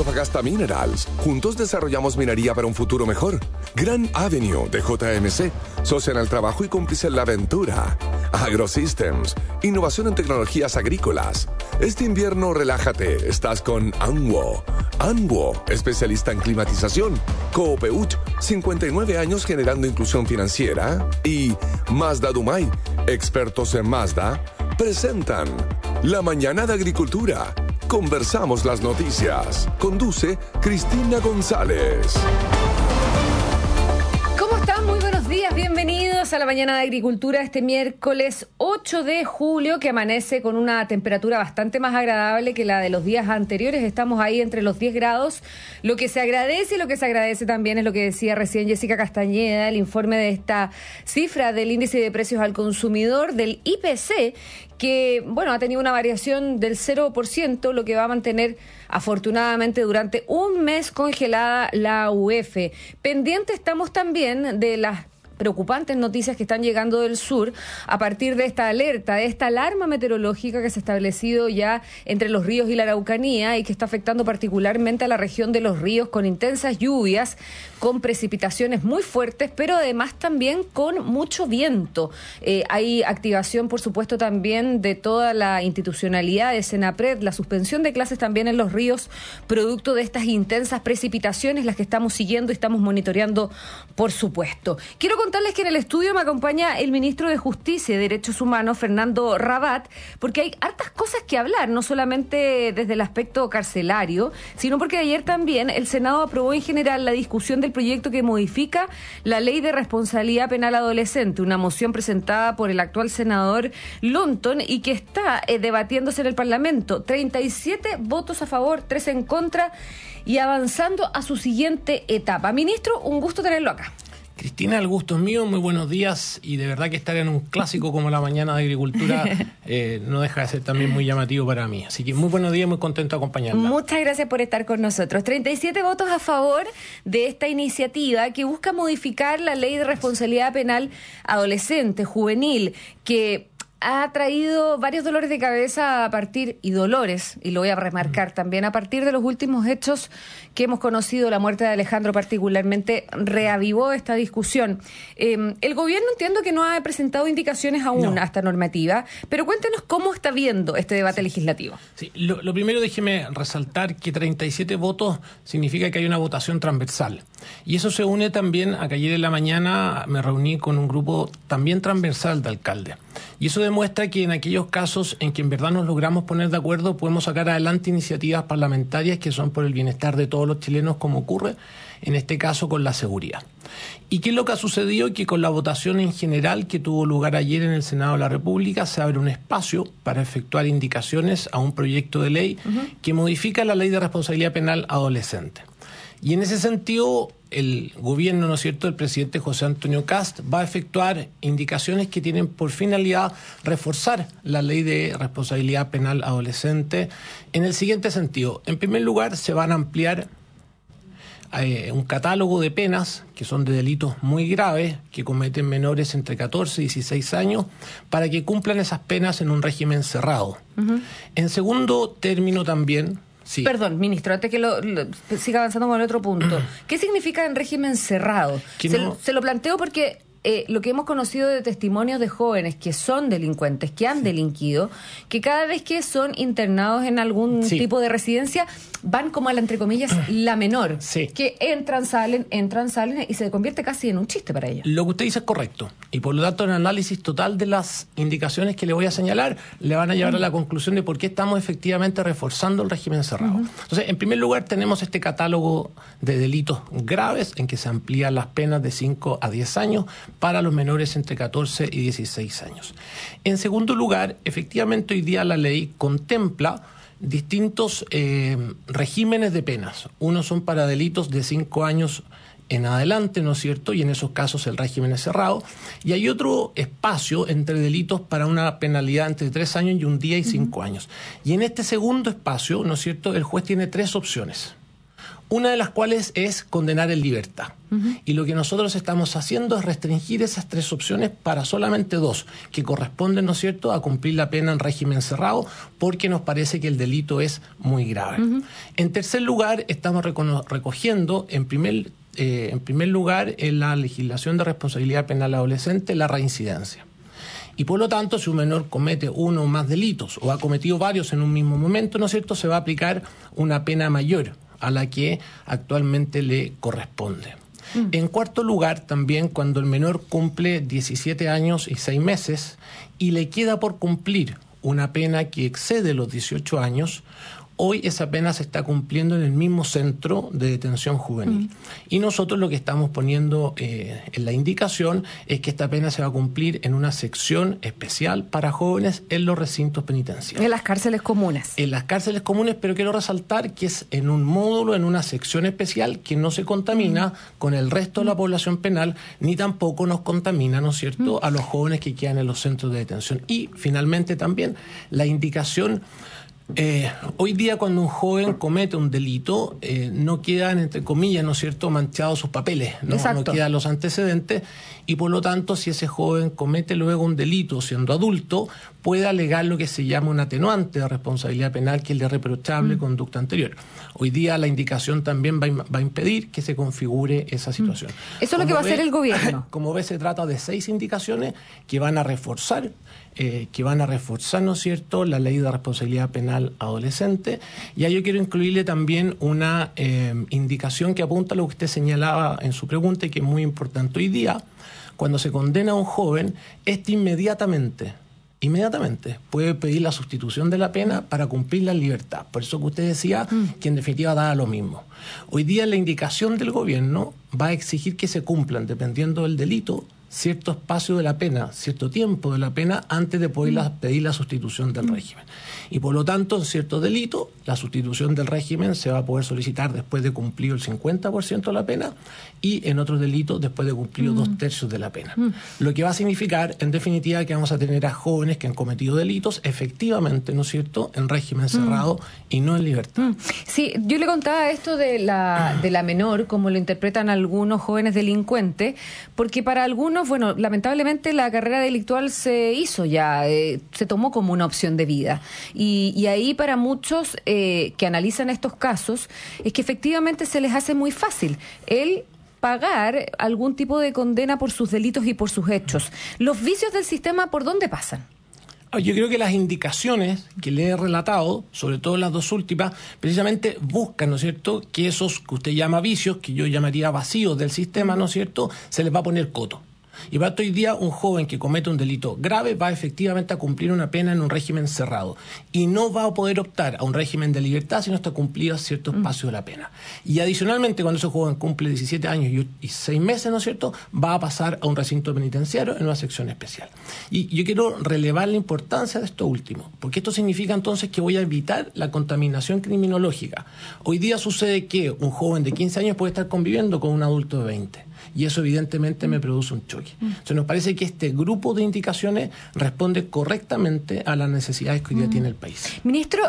Antofagasta Minerals. Juntos desarrollamos minería para un futuro mejor. Grand Avenue de JMC. Socia en el trabajo y cómplice en la aventura. AgroSystems. Innovación en tecnologías agrícolas. Este invierno relájate. Estás con Anwo. Anwo, especialista en climatización. Coopeuch, 59 años generando inclusión financiera. Y Mazda Dumay, expertos en Mazda, presentan La Mañana de Agricultura. Conversamos las noticias. Conduce Cristina González. ¿Cómo están? Muy buenos días. Bienvenidos a La Mañana de Agricultura este miércoles 8 de julio, que amanece con una temperatura bastante más agradable que la de los días anteriores. Estamos ahí entre los 10 grados. Lo que se agradece y lo que se agradece también es lo que decía recién Jessica Castañeda, el informe de esta cifra del índice de precios al consumidor del IPC, que, bueno, ha tenido una variación del 0%, lo que va a mantener afortunadamente durante un mes congelada la UF. Pendiente estamos también de las preocupantes noticias que están llegando del sur a partir de esta alerta, de esta alarma meteorológica que se ha establecido ya entre los ríos y la Araucanía y que está afectando particularmente a la región de los ríos con intensas lluvias, con precipitaciones muy fuertes, pero además también con mucho viento. Hay activación, por supuesto, también de toda la institucionalidad de Senapred, la suspensión de clases también en los ríos, producto de estas intensas precipitaciones, las que estamos siguiendo y estamos monitoreando, por supuesto. Quiero contarles que en el estudio me acompaña el ministro de Justicia y Derechos Humanos, Fernando Rabat, porque hay hartas cosas que hablar, no solamente desde el aspecto carcelario, sino porque ayer también el Senado aprobó en general la discusión del proyecto que modifica la Ley de Responsabilidad Penal Adolescente, una moción presentada por el actual senador Lonton y que está debatiéndose en el Parlamento. 37 votos a favor, 3 en contra y avanzando a su siguiente etapa. Ministro, un gusto tenerlo acá. Cristina, el gusto es mío, muy buenos días, y de verdad que estar en un clásico como La Mañana de Agricultura no deja de ser también muy llamativo para mí. Así que muy buenos días, muy contento de acompañarla. Muchas gracias por estar con nosotros. 37 votos a favor de esta iniciativa que busca modificar la Ley de Responsabilidad Penal Adolescente, Juvenil, que ha traído varios dolores de cabeza a partir, y dolores, y lo voy a remarcar también, a partir de los últimos hechos que hemos conocido. La muerte de Alejandro particularmente reavivó esta discusión. El gobierno, entiendo que no ha presentado indicaciones aún a esta normativa, pero cuéntenos cómo está viendo este debate legislativo. Sí, lo primero, déjeme resaltar que 37 votos significa que hay una votación transversal. Y eso se une también a que ayer en la mañana me reuní con un grupo también transversal de alcaldes. Y eso demuestra que en aquellos casos en que en verdad nos logramos poner de acuerdo, podemos sacar adelante iniciativas parlamentarias que son por el bienestar de todos los chilenos, como ocurre en este caso con la seguridad. ¿Y qué es lo que ha sucedido? Que con la votación en general que tuvo lugar ayer en el Senado de la República se abre un espacio para efectuar indicaciones a un proyecto de ley que modifica la Ley de Responsabilidad Penal Adolescente. Y en ese sentido, el gobierno, ¿no es cierto?, el presidente José Antonio Kast va a efectuar indicaciones que tienen por finalidad reforzar la Ley de Responsabilidad Penal Adolescente en el siguiente sentido. En primer lugar, se van a ampliar un catálogo de penas que son de delitos muy graves que cometen menores entre 14 y 16 años para que cumplan esas penas en un régimen cerrado. En segundo término también... Sí. Perdón, ministro, antes que siga avanzando con el otro punto. ¿Qué significa en régimen cerrado? Se lo planteo porque lo que hemos conocido de testimonios de jóvenes que son delincuentes, que han delinquido, que cada vez que son internados en algún tipo de residencia, van como a la, entre comillas, la menor. Que entran, salen y se convierte casi en un chiste para ellos. Lo que usted dice es correcto. Y por lo tanto, el análisis total de las indicaciones que le voy a señalar le van a llevar a la conclusión de por qué estamos efectivamente reforzando el régimen cerrado. Entonces, en primer lugar, tenemos este catálogo de delitos graves en que se amplían las penas de 5 a 10 años para los menores entre 14 y 16 años. En segundo lugar, efectivamente hoy día la ley contempla distintos regímenes de penas. Unos son para delitos de 5 años en adelante, ¿no es cierto? Y en esos casos el régimen es cerrado. Y hay otro espacio entre delitos para una penalidad entre 3 años y 1 día y 5 años. Y en este segundo espacio, ¿no es cierto?, el juez tiene 3 opciones. Una de las cuales es condenar en libertad. Y lo que nosotros estamos haciendo es restringir esas 3 opciones para solamente 2, que corresponden, ¿no es cierto?, a cumplir la pena en régimen cerrado, porque nos parece que el delito es muy grave. En tercer lugar, estamos recogiendo, en primer lugar, en la legislación de responsabilidad penal adolescente, la reincidencia. Y por lo tanto, si un menor comete uno o más delitos o ha cometido varios en un mismo momento, ¿no es cierto?, se va a aplicar una pena mayor a la que actualmente le corresponde. En cuarto lugar, también cuando el menor cumple 17 años y 6 meses y le queda por cumplir una pena que excede los 18 años, hoy esa pena se está cumpliendo en el mismo centro de detención juvenil. Y nosotros lo que estamos poniendo en la indicación es que esta pena se va a cumplir en una sección especial para jóvenes en los recintos penitenciarios. En las cárceles comunes. En las cárceles comunes, pero quiero resaltar que es en un módulo, en una sección especial que no se contamina con el resto de la población penal, ni tampoco nos contamina, ¿no es cierto?, a los jóvenes que quedan en los centros de detención. Y finalmente también la indicación. Hoy día cuando un joven comete un delito, no quedan, entre comillas, ¿no es cierto?, manchados sus papeles, no quedan los antecedentes, y por lo tanto, si ese joven comete luego un delito siendo adulto, puede alegar lo que se llama un atenuante de responsabilidad penal, que es el de reprochable conducta anterior. Hoy día la indicación también va a impedir que se configure esa situación. Eso es lo que va a hacer el gobierno. Como ves, se trata de 6 indicaciones que van a reforzar, ¿no es cierto?, la ley de responsabilidad penal adolescente. Y ahí yo quiero incluirle también una indicación que apunta a lo que usted señalaba en su pregunta y que es muy importante. Hoy día, cuando se condena a un joven, este inmediatamente puede pedir la sustitución de la pena para cumplirla en libertad. Por eso que usted decía que en definitiva da lo mismo. Hoy día la indicación del gobierno va a exigir que se cumplan, dependiendo del delito, cierto espacio de la pena, cierto tiempo de la pena antes de poder pedir la sustitución del régimen. Y por lo tanto, en ciertos delitos, la sustitución del régimen se va a poder solicitar después de cumplido el 50% de la pena y en otros delitos después de cumplido 2/3 de la pena. Lo que va a significar, en definitiva, que vamos a tener a jóvenes que han cometido delitos efectivamente, ¿no es cierto?, en régimen cerrado y no en libertad. Sí, yo le contaba esto de la menor, como lo interpretan algunos jóvenes delincuentes, porque para algunos, bueno, lamentablemente la carrera delictual se hizo ya, se tomó como una opción de vida. Y ahí para muchos que analizan estos casos, es que efectivamente se les hace muy fácil el pagar algún tipo de condena por sus delitos y por sus hechos. ¿Los vicios del sistema por dónde pasan? Yo creo que las indicaciones que le he relatado, sobre todo las 2 últimas, precisamente buscan, ¿no es cierto?, que esos que usted llama vicios, que yo llamaría vacíos del sistema, ¿no es cierto?, se les va a poner coto. Y para hoy día un joven que comete un delito grave va efectivamente a cumplir una pena en un régimen cerrado y no va a poder optar a un régimen de libertad si no está cumplido cierto espacio de la pena. Y adicionalmente, cuando ese joven cumple 17 años y 6 meses, ¿no es cierto?, va a pasar a un recinto penitenciario en una sección especial. Y yo quiero relevar la importancia de esto último, porque esto significa entonces que voy a evitar la contaminación criminológica. Hoy día sucede que un joven de 15 años puede estar conviviendo con un adulto de 20. Y eso evidentemente me produce un choque. Entonces nos parece que este grupo de indicaciones responde correctamente a las necesidades que hoy día tiene el país. Ministro,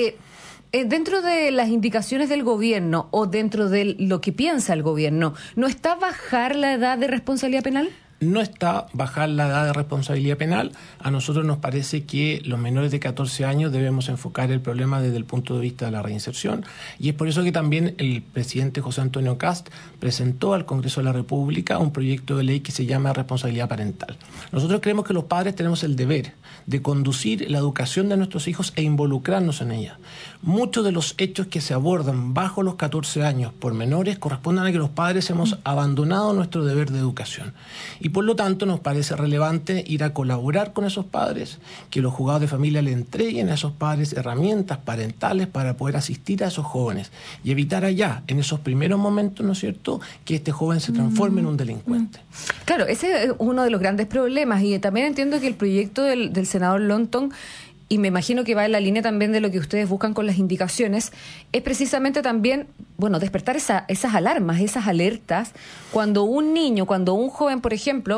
dentro de las indicaciones del gobierno o dentro de lo que piensa el gobierno, ¿no está bajar la edad de responsabilidad penal? No está bajar la edad de responsabilidad penal. A nosotros nos parece que los menores de 14 años debemos enfocar el problema desde el punto de vista de la reinserción, y es por eso que también el presidente José Antonio Kast presentó al Congreso de la República un proyecto de ley que se llama responsabilidad parental. Nosotros creemos que los padres tenemos el deber de conducir la educación de nuestros hijos e involucrarnos en ella. Muchos de los hechos que se abordan bajo los 14 años por menores corresponden a que los padres hemos abandonado nuestro deber de educación. Y por lo tanto nos parece relevante ir a colaborar con esos padres, que los juzgados de familia le entreguen a esos padres herramientas parentales para poder asistir a esos jóvenes y evitar allá, en esos primeros momentos, ¿no es cierto?, que este joven se transforme en un delincuente. Claro, ese es uno de los grandes problemas, y también entiendo que el proyecto del senador Longton, y me imagino que va en la línea también de lo que ustedes buscan con las indicaciones, es precisamente también, bueno, despertar esas alarmas, esas alertas, cuando un niño, cuando un joven, por ejemplo,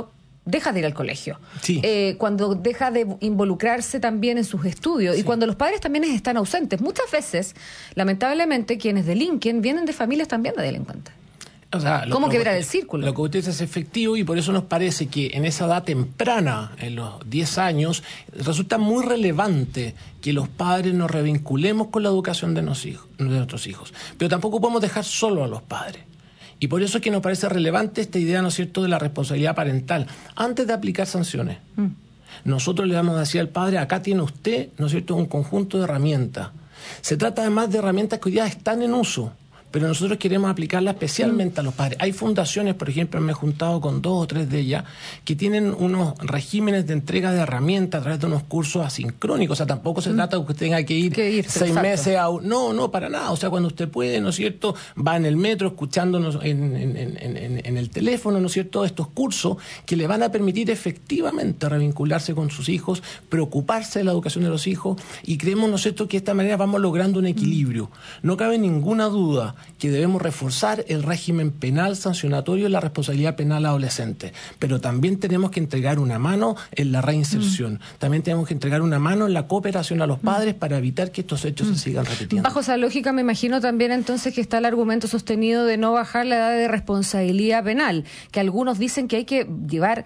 deja de ir al colegio, Sí. cuando deja de involucrarse también en sus estudios y cuando los padres también están ausentes. Muchas veces, lamentablemente, quienes delinquen vienen de familias también de delincuentes. O sea, ¿Cómo quebrar el círculo? Lo que usted dice es efectivo y por eso nos parece que en esa edad temprana, en los 10 años, resulta muy relevante que los padres nos revinculemos con la educación de nuestros hijos. Pero tampoco podemos dejar solo a los padres. Y por eso es que nos parece relevante esta idea, ¿no es cierto?, de la responsabilidad parental. Antes de aplicar sanciones, nosotros le vamos a decir al padre, acá tiene usted, ¿no es cierto?, un conjunto de herramientas. Se trata además de herramientas que hoy día están en uso, pero nosotros queremos aplicarla especialmente a los padres. Hay fundaciones, por ejemplo, me he juntado con 2 o 3 de ellas, que tienen unos regímenes de entrega de herramientas a través de unos cursos asincrónicos. O sea, tampoco se trata de que usted tenga que ir 6 meses a... No, para nada. O sea, cuando usted puede, ¿no es cierto?, va en el metro escuchándonos en el teléfono, ¿no es cierto?, estos cursos que le van a permitir efectivamente revincularse con sus hijos, preocuparse de la educación de los hijos, y creemos, ¿no es cierto?, que de esta manera vamos logrando un equilibrio. No cabe ninguna duda que debemos reforzar el régimen penal sancionatorio y la responsabilidad penal adolescente, pero también tenemos que entregar una mano en la reinserción, también tenemos que entregar una mano en la cooperación a los padres para evitar que estos hechos se sigan repitiendo. Bajo esa lógica me imagino también entonces que está el argumento sostenido de no bajar la edad de responsabilidad penal, que algunos dicen que hay que llevar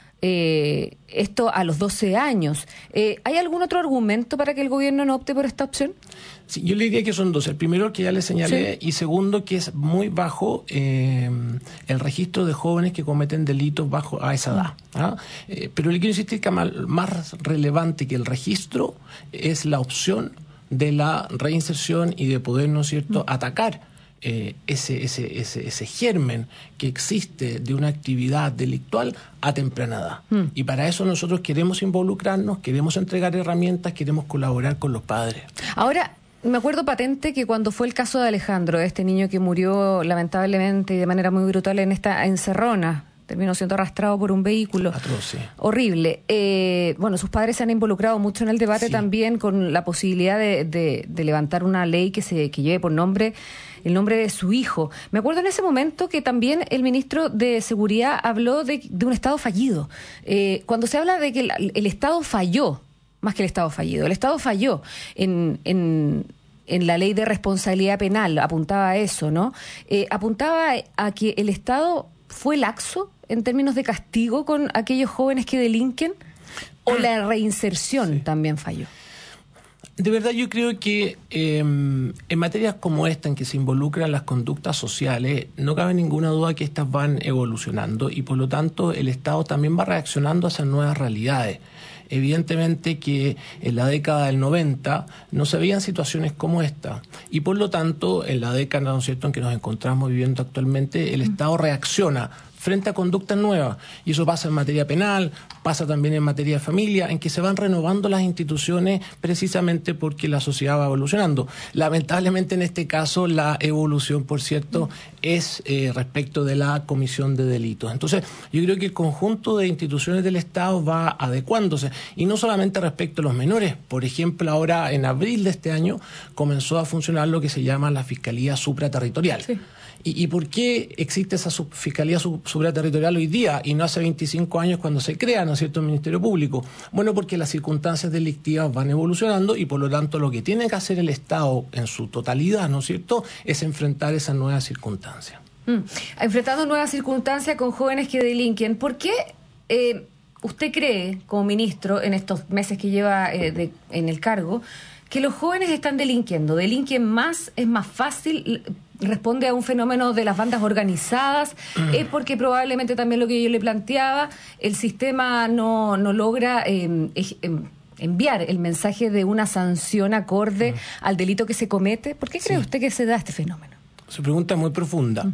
esto a los 12 años. ¿Hay algún otro argumento para que el gobierno no opte por esta opción? Sí, yo le diría que son 2. El primero, que ya le señalé, y segundo, que es muy bajo el registro de jóvenes que cometen delitos bajo a esa edad. ¿Ah? Pero le quiero insistir que más relevante que el registro es la opción de la reinserción y de poder, ¿no es cierto?, atacar ese germen que existe de una actividad delictual a temprana edad. Y para eso nosotros queremos involucrarnos, queremos entregar herramientas, queremos colaborar con los padres. Ahora, me acuerdo patente que cuando fue el caso de Alejandro, este niño que murió lamentablemente y de manera muy brutal en esta encerrona, terminó siendo arrastrado por un vehículo. Atroz, sí. Horrible. Bueno, sus padres se han involucrado mucho en el debate también con la posibilidad de levantar una ley que lleve por nombre el nombre de su hijo. Me acuerdo en ese momento que también el ministro de Seguridad habló de un Estado fallido. Cuando se habla de que el Estado falló, más que el Estado fallido, el Estado falló en la ley de responsabilidad penal, apuntaba a eso, ¿no? Apuntaba a que el Estado fue laxo en términos de castigo con aquellos jóvenes que delinquen, o la reinserción también falló. De verdad yo creo que en materias como esta, en que se involucran las conductas sociales, no cabe ninguna duda que estas van evolucionando y por lo tanto el Estado también va reaccionando a esas nuevas realidades. Evidentemente que en la década del 90 no se veían situaciones como esta y por lo tanto en la década, ¿no es cierto?, en que nos encontramos viviendo actualmente, el Estado reacciona frente a conductas nuevas. Y eso pasa en materia penal, pasa también en materia de familia, en que se van renovando las instituciones precisamente porque la sociedad va evolucionando. Lamentablemente en este caso la evolución, por cierto, es respecto de la comisión de delitos. Entonces yo creo que el conjunto de instituciones del Estado va adecuándose. Y no solamente respecto a los menores. Por ejemplo, ahora en abril de este año comenzó a funcionar lo que se llama la Fiscalía Supraterritorial. Sí. ¿Y por qué existe esa Fiscalía Supraterritorial hoy día y no hace 25 años cuando se crea, ¿no es cierto?, el Ministerio Público? Bueno, porque las circunstancias delictivas van evolucionando y por lo tanto lo que tiene que hacer el Estado en su totalidad, ¿no es cierto?, es enfrentar esas nuevas circunstancias. Enfrentando nuevas circunstancias con jóvenes que delinquen. ¿Por qué usted cree, como ministro, en estos meses que lleva en el cargo, que los jóvenes están delinquiendo? ¿Delinquen más? ¿Es más fácil? ¿Responde a un fenómeno de las bandas organizadas? ¿Es porque probablemente también lo que yo le planteaba, el sistema no logra enviar el mensaje de una sanción acorde al delito que se comete? ¿Por qué cree usted que se da este fenómeno? Su pregunta es muy profunda.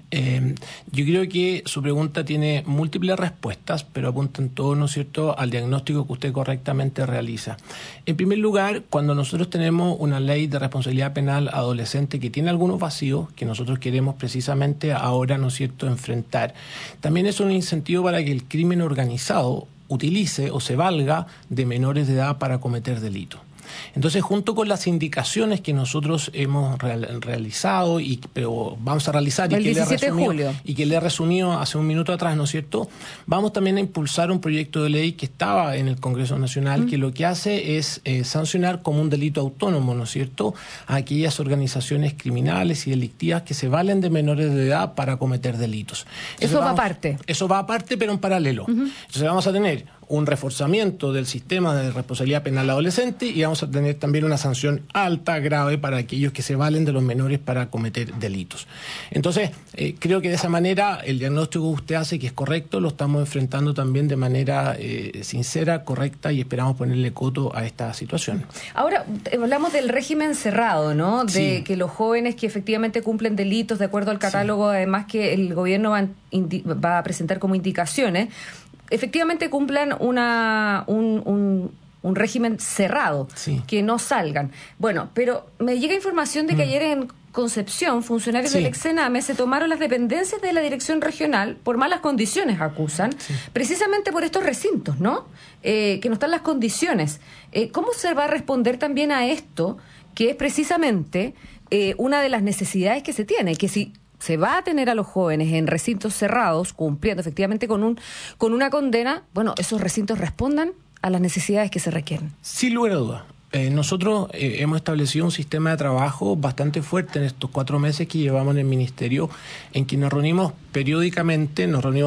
Yo creo que su pregunta tiene múltiples respuestas, pero apuntan todo, ¿no es cierto?, al diagnóstico que usted correctamente realiza. En primer lugar, cuando nosotros tenemos una ley de responsabilidad penal adolescente que tiene algunos vacíos que nosotros queremos precisamente ahora, ¿no es cierto?, enfrentar, también es un incentivo para que el crimen organizado utilice o se valga de menores de edad para cometer delitos. Entonces, junto con las indicaciones que nosotros hemos realizado pero vamos a realizar el 17 de julio y que le he resumido hace un minuto atrás, ¿no es cierto? Vamos también a impulsar un proyecto de ley que estaba en el Congreso Nacional, que lo que hace es sancionar como un delito autónomo, ¿no es cierto?, a aquellas organizaciones criminales y delictivas que se valen de menores de edad para cometer delitos. Eso va aparte. Eso va aparte, pero en paralelo. Entonces vamos a tener un reforzamiento del sistema de responsabilidad penal adolescente y vamos a tener también una sanción alta, grave, para aquellos que se valen de los menores para cometer delitos. Entonces, creo que de esa manera el diagnóstico que usted hace, que es correcto, lo estamos enfrentando también de manera sincera, correcta, y esperamos ponerle coto a esta situación. Ahora, hablamos del régimen cerrado, ¿no? De que los jóvenes que efectivamente cumplen delitos de acuerdo al catálogo, además que el gobierno va a presentar como indicaciones, efectivamente cumplan un régimen cerrado, que no salgan. Bueno, pero me llega información de que ayer en Concepción, funcionarios del Exename se tomaron las dependencias de la dirección regional por malas condiciones, acusan, precisamente por estos recintos, ¿no? Que no están las condiciones. ¿Cómo se va a responder también a esto, que es precisamente una de las necesidades que se tiene, que si se va a tener a los jóvenes en recintos cerrados, cumpliendo efectivamente con una condena, bueno, esos recintos respondan a las necesidades que se requieren? Sin lugar a dudas. Nosotros hemos establecido un sistema de trabajo bastante fuerte en estos 4 meses que llevamos en el Ministerio, en que nos reunimos periódicamente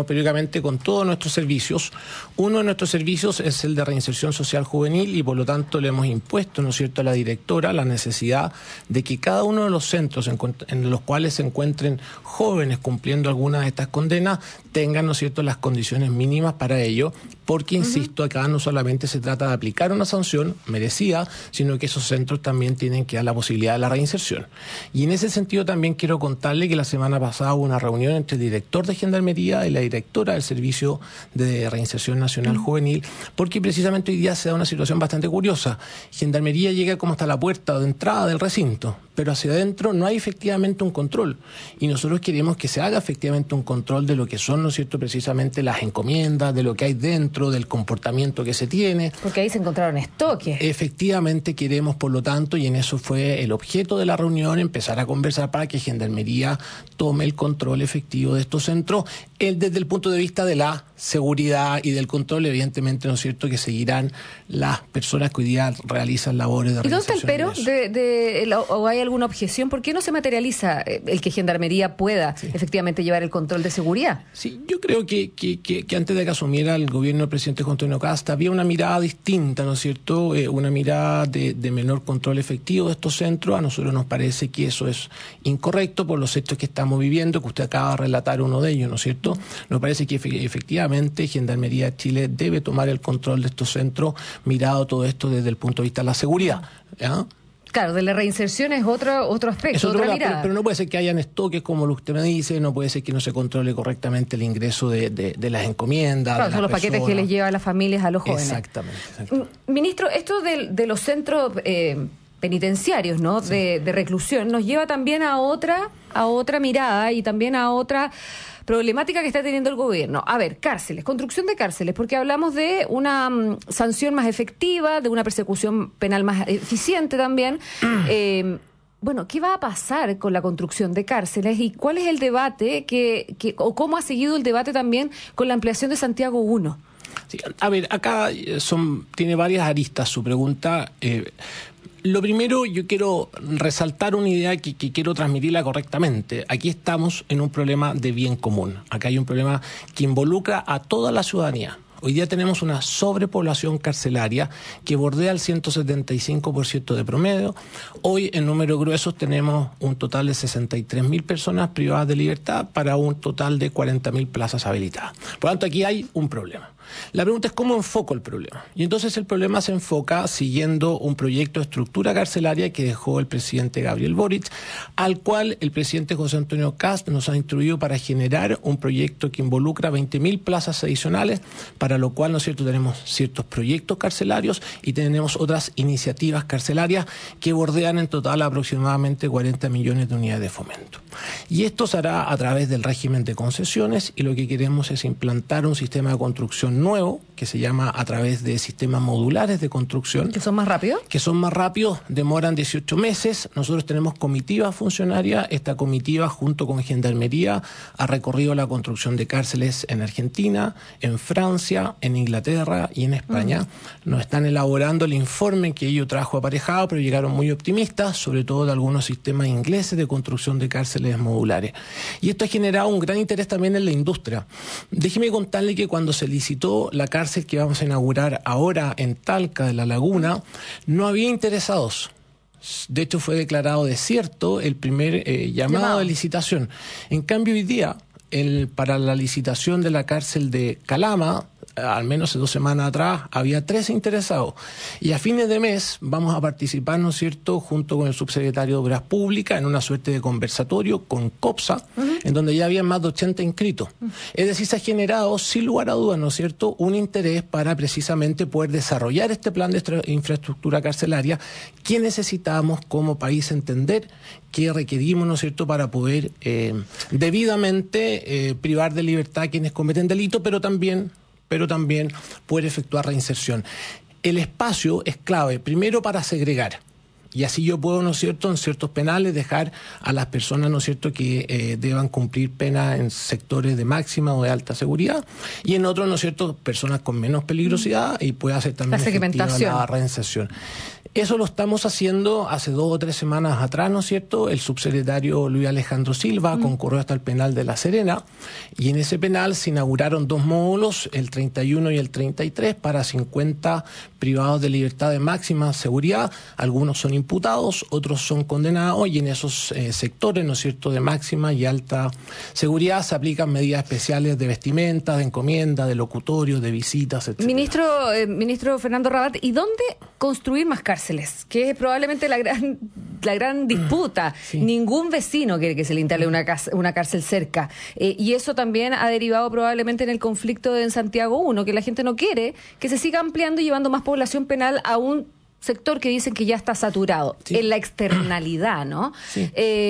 con todos nuestros servicios. Uno de nuestros servicios es el de reinserción social juvenil y por lo tanto le hemos impuesto, ¿no es cierto?, a la directora la necesidad de que cada uno de los centros en los cuales se encuentren jóvenes cumpliendo alguna de estas condenas tengan, ¿no es cierto?, las condiciones mínimas para ello, porque, insisto, acá no solamente se trata de aplicar una sanción merecida, sino que esos centros también tienen que dar la posibilidad de la reinserción. Y en ese sentido también quiero contarle que la semana pasada hubo una reunión entre el director de Gendarmería y la directora del Servicio de Reinserción Nacional Juvenil, porque precisamente hoy día se da una situación bastante curiosa. Gendarmería llega como hasta la puerta de entrada del recinto, pero hacia adentro no hay efectivamente un control. Y nosotros queremos que se haga efectivamente un control de lo que son, ¿no es cierto?, precisamente las encomiendas, de lo que hay dentro, del comportamiento que se tiene. Porque ahí se encontraron estoques. Efectivamente queremos, por lo tanto, y en eso fue el objeto de la reunión, empezar a conversar para que Gendarmería tome el control efectivo de estos centros, desde el punto de vista de la seguridad y del control, evidentemente, ¿no es cierto?, que seguirán las personas que hoy día realizan labores de reinserción. ¿Y dónde está el pero? ¿O hay alguna objeción? ¿Por qué no se materializa el que Gendarmería pueda efectivamente llevar el control de seguridad? Sí, yo creo que antes de que asumiera el gobierno del presidente José Antonio Kast había una mirada distinta, ¿no es cierto?, una mirada de menor control efectivo de estos centros. A nosotros nos parece que eso es incorrecto por los hechos que estamos viviendo, que usted acaba de relatar uno de ellos, ¿no es cierto? Nos parece que efectivamente Gendarmería de Chile debe tomar el control de estos centros, mirado todo esto desde el punto de vista de la seguridad, ¿ya? Claro, de la reinserción es otro aspecto, otra mirada. Pero no puede ser que hayan estoques, como lo que usted me dice, no puede ser que no se controle correctamente el ingreso de las encomiendas. Claro, son los paquetes que les lleva a las familias, a los jóvenes. Exactamente. Ministro, esto de los centros penitenciarios, ¿no?, de reclusión, nos lleva también a otra mirada y también a otra problemática que está teniendo el gobierno. A ver, cárceles, construcción de cárceles, porque hablamos de una sanción más efectiva, de una persecución penal más eficiente también. Bueno, ¿qué va a pasar con la construcción de cárceles y cuál es el debate o cómo ha seguido el debate también con la ampliación de Santiago 1? Sí, a ver, acá tiene varias aristas su pregunta. Lo primero, yo quiero resaltar una idea que quiero transmitirla correctamente. Aquí estamos en un problema de bien común. Acá hay un problema que involucra a toda la ciudadanía. Hoy día tenemos una sobrepoblación carcelaria que bordea el 175% de promedio. Hoy, en números gruesos, tenemos un total de 63.000 personas privadas de libertad para un total de 40.000 plazas habilitadas. Por lo tanto, aquí hay un problema. La pregunta es cómo enfoco el problema. Y entonces el problema se enfoca siguiendo un proyecto de estructura carcelaria que dejó el presidente Gabriel Boric, al cual el presidente José Antonio Kast nos ha instruido para generar un proyecto que involucra 20.000 plazas adicionales, para lo cual, ¿no es cierto?, tenemos ciertos proyectos carcelarios y tenemos otras iniciativas carcelarias que bordean en total aproximadamente 40 millones de unidades de fomento. Y esto se hará a través del régimen de concesiones, y lo que queremos es implantar un sistema de construcción nuevo que se llama a través de sistemas modulares de construcción. ¿Que son más rápidos? Que son más rápidos, demoran 18 meses. Nosotros tenemos comitiva funcionaria. Esta comitiva, junto con Gendarmería, ha recorrido la construcción de cárceles en Argentina, en Francia, en Inglaterra y en España. Nos están elaborando el informe que ello trajo aparejado, pero llegaron muy optimistas, sobre todo de algunos sistemas ingleses de construcción de cárceles modulares. Y esto ha generado un gran interés también en la industria. Déjeme contarle que cuando se licitó la cárcel que vamos a inaugurar ahora en Talca de la Laguna, no había interesados. De hecho, fue declarado desierto el primer llamado de licitación. En cambio, hoy día, para la licitación de la cárcel de Calama, al menos hace 2 semanas atrás, había 3 interesados. Y a fines de mes vamos a participar, ¿no es cierto?, junto con el subsecretario de Obras Públicas, en una suerte de conversatorio con COPSA, en donde ya había más de 80 inscritos. Es decir, se ha generado, sin lugar a dudas, ¿no es cierto?, un interés para precisamente poder desarrollar este plan de infraestructura carcelaria que necesitamos como país entender que requerimos, ¿no es cierto?, para poder debidamente privar de libertad a quienes cometen delito, pero también poder efectuar reinserción. El espacio es clave, primero para segregar. Y así yo puedo, ¿no es cierto?, en ciertos penales dejar a las personas, ¿no es cierto?, que deban cumplir pena en sectores de máxima o de alta seguridad, y en otros, ¿no es cierto?, personas con menos peligrosidad, y puede hacer también efectiva la reinserción. Eso lo estamos haciendo hace 2 o 3 semanas atrás, ¿no es cierto? El subsecretario Luis Alejandro Silva concurrió hasta el penal de La Serena, y en ese penal se inauguraron 2 módulos, el 31 y el 33, para 50 privados de libertad de máxima seguridad. Algunos son imputados, otros son condenados, y en esos sectores, ¿no es cierto?, de máxima y alta seguridad se aplican medidas especiales de vestimenta, de encomienda, de locutorio, de visitas, etc. Ministro Fernando Rabat, ¿y dónde construir más cárceles? Que es probablemente la gran disputa. Sí. Ningún vecino quiere que se le instale una cárcel cerca. Y eso también ha derivado probablemente en el conflicto en Santiago 1, que la gente no quiere que se siga ampliando y llevando más población penal a un sector que dicen que ya está saturado. Sí. En la externalidad, ¿no? Sí.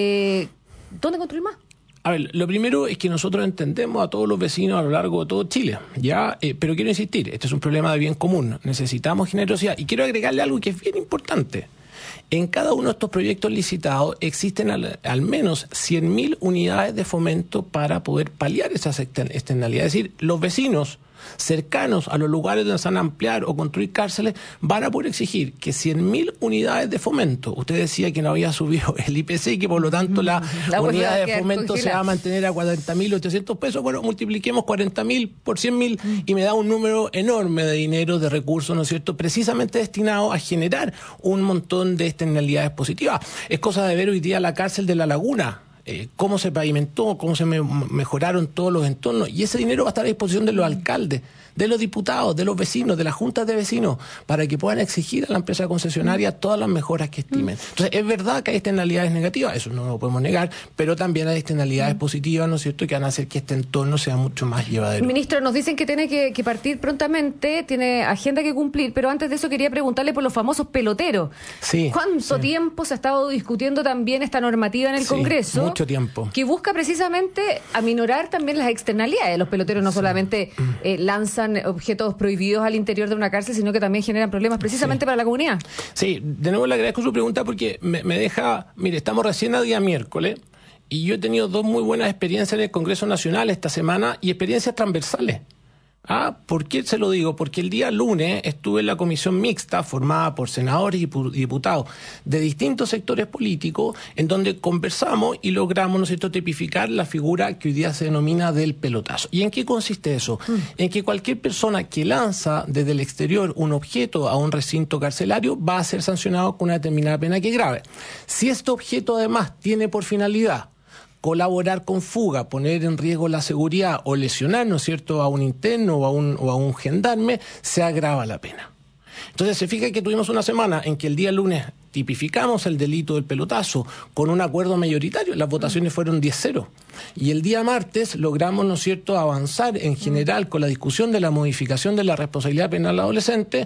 ¿Dónde construir más? A ver, lo primero es que nosotros entendemos a todos los vecinos a lo largo de todo Chile, ¿ya? Pero quiero insistir, este es un problema de bien común, necesitamos generosidad, y quiero agregarle algo que es bien importante. En cada uno de estos proyectos licitados existen al menos 100.000 unidades de fomento para poder paliar esas externalidades. Es decir, los vecinos cercanos a los lugares donde se van a ampliar o construir cárceles van a poder exigir que 100.000 unidades de fomento. Usted decía que no había subido el IPC y que por lo tanto la unidad de fomento se va a mantener a 40.800 pesos. Bueno, multipliquemos 40.000 por 100.000 y me da un número enorme de dinero, de recursos, ¿no es cierto?, precisamente destinado a generar un montón de externalidades positivas. Es cosa de ver hoy día la cárcel de La Laguna. Cómo se pavimentó, cómo se mejoraron todos los entornos, y ese dinero va a estar a disposición de los alcaldes, de los diputados, de los vecinos, de las juntas de vecinos, para que puedan exigir a la empresa concesionaria todas las mejoras que estimen. Entonces, es verdad que hay externalidades negativas, eso no lo podemos negar, pero también hay externalidades positivas, ¿no es cierto?, que van a hacer que este entorno sea mucho más llevadero. Ministro, nos dicen que tiene que partir prontamente, tiene agenda que cumplir, pero antes de eso quería preguntarle por los famosos peloteros. Sí. ¿Cuánto tiempo se ha estado discutiendo también esta normativa en el Congreso? Mucho tiempo. Que busca precisamente aminorar también las externalidades. Los peloteros no solamente lanzan objetos prohibidos al interior de una cárcel, sino que también generan problemas precisamente para la comunidad. Sí, de nuevo le agradezco su pregunta porque me deja... Mire, estamos recién a día miércoles y yo he tenido 2 muy buenas experiencias en el Congreso Nacional esta semana y experiencias transversales. ¿Por qué se lo digo? Porque el día lunes estuve en la comisión mixta formada por senadores y diputados de distintos sectores políticos, en donde conversamos y logramos, ¿no es cierto?, tipificar la figura que hoy día se denomina del pelotazo. ¿Y en qué consiste eso? En que cualquier persona que lanza desde el exterior un objeto a un recinto carcelario va a ser sancionado con una determinada pena que es grave. Si este objeto además tiene por finalidad colaborar con fuga, poner en riesgo la seguridad o lesionar, ¿no es cierto?, a un interno o a un gendarme, se agrava la pena. Entonces se fija que tuvimos una semana en que el día lunes tipificamos el delito del pelotazo con un acuerdo mayoritario, las votaciones fueron 10-0. Y el día martes logramos, ¿no es cierto?, avanzar en general con la discusión de la modificación de la responsabilidad penal adolescente.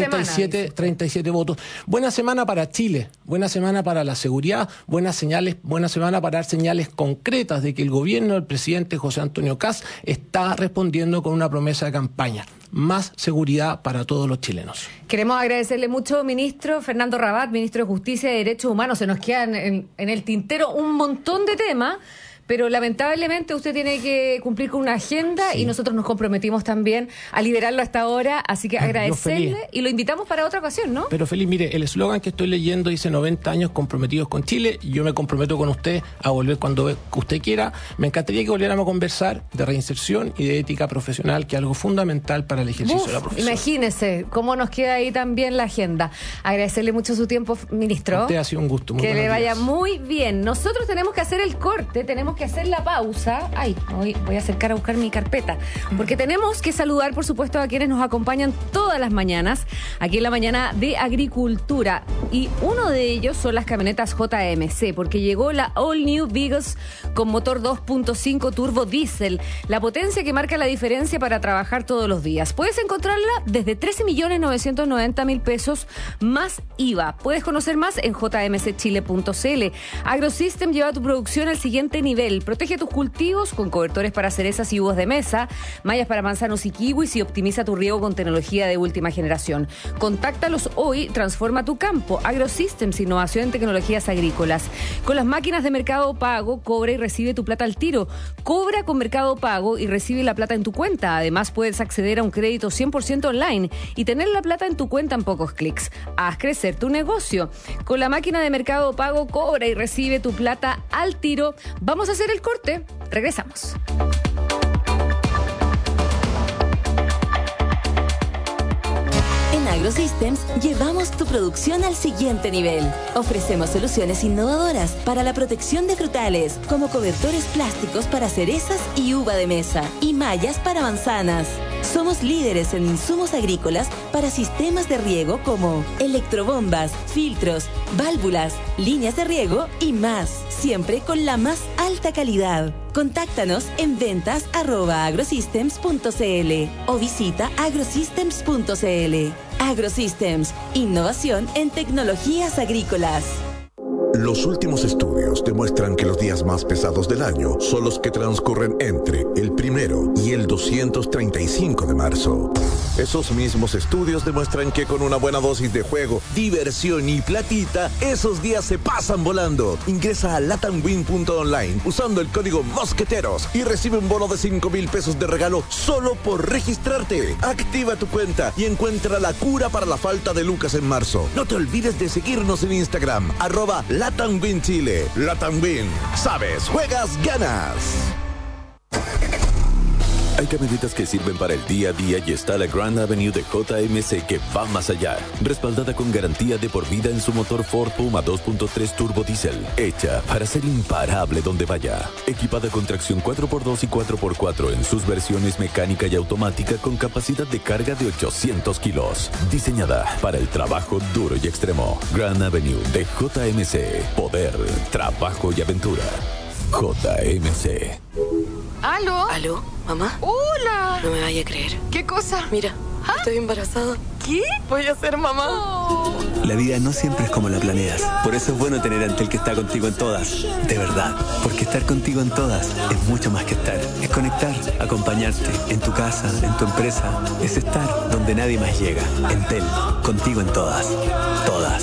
37 votos. Buena semana para Chile, buena semana para la seguridad, buena semana para dar señales concretas de que el gobierno del presidente José Antonio Kast está respondiendo con una promesa de campaña: más seguridad para todos los chilenos. Queremos agradecerle mucho, ministro Fernando Rabat, ministro de Justicia y Derechos Humanos. Se nos quedan en el tintero un montón de temas, pero lamentablemente usted tiene que cumplir con una agenda, y nosotros nos comprometimos también a liderarlo hasta ahora, así que agradecerle y lo invitamos para otra ocasión, ¿no? Pero feliz, mire, el eslogan que estoy leyendo dice 90 años comprometidos con Chile, y yo me comprometo con usted a volver cuando usted quiera. Me encantaría que volviéramos a conversar de reinserción y de ética profesional, que es algo fundamental para el ejercicio de la profesión. Imagínese cómo nos queda ahí también la agenda. Agradecerle mucho su tiempo, ministro. Usted ha sido un gusto. Muy que le vaya días. muy bien. Nosotros tenemos que hacer el corte, tenemos que hacer la pausa. Voy a acercar a buscar mi carpeta, porque tenemos que saludar, por supuesto, a quienes nos acompañan todas las mañanas aquí en la mañana de Agricultura, y uno de ellos son las camionetas JMC, porque llegó la All New Vigus con motor 2.5 turbo diésel, la potencia que marca la diferencia para trabajar todos los días. Puedes encontrarla desde 13.990.000 pesos más IVA. Puedes conocer más en jmcchile.cl. AgroSystem lleva tu producción al siguiente nivel. Protege tus cultivos con cobertores para cerezas y uvas de mesa, mallas para manzanos y kiwis, y optimiza tu riego con tecnología de última generación. Contáctalos hoy, transforma tu campo. AgroSystems, innovación en tecnologías agrícolas. Con las máquinas de Mercado Pago, cobra y recibe tu plata al tiro. Cobra con Mercado Pago y recibe la plata en tu cuenta. Además, puedes acceder a un crédito 100% online y tener la plata en tu cuenta en pocos clics. Haz crecer tu negocio. Con la máquina de Mercado Pago, cobra y recibe tu plata al tiro. Vamos a hacer el corte. Regresamos. En AgroSystems llevamos tu producción al siguiente nivel. Ofrecemos soluciones innovadoras para la protección de frutales, como cobertores plásticos para cerezas y uva de mesa, y mallas para manzanas. Somos líderes en insumos agrícolas para sistemas de riego como electrobombas, filtros, válvulas, líneas de riego y más, siempre con la más alta calidad. Contáctanos en ventas@agrosystems.cl o visita agrosystems.cl. AgroSystems, innovación en tecnologías agrícolas. Los últimos estudios demuestran que los días más pesados del año son los que transcurren entre el 1 y el 235 de marzo. Esos mismos estudios demuestran que con una buena dosis de juego, diversión y platita, esos días se pasan volando. Ingresa a latamwin.online usando el código Mosqueteros y recibe un bono de 5,000 pesos de regalo solo por registrarte. Activa tu cuenta y encuentra la cura para la falta de lucas en marzo. No te olvides de seguirnos en Instagram, @LatamWin Chile. LatamWin. Sabes, juegas, ganas. Hay camionetas que sirven para el día a día, y está la Grand Avenue de JMC, que va más allá. Respaldada con garantía de por vida en su motor Ford Puma 2.3 turbo diésel, hecha para ser imparable donde vaya. Equipada con tracción 4x2 y 4x4 en sus versiones mecánica y automática, con capacidad de carga de 800 kilos. Diseñada para el trabajo duro y extremo. Grand Avenue de JMC. Poder, trabajo y aventura. JMC. ¿Aló? ¿Aló, mamá? ¡Hola! No me vaya a creer. ¿Qué cosa? Mira, estoy embarazada. ¿Qué? Voy a ser mamá. Oh. La vida no siempre es como la planeas. Por eso es bueno tener a Entel, que está contigo en todas. De verdad. Porque estar contigo en todas es mucho más que estar. Es conectar, acompañarte, en tu casa, en tu empresa. Es estar donde nadie más llega. Entel, contigo en todas. Todas.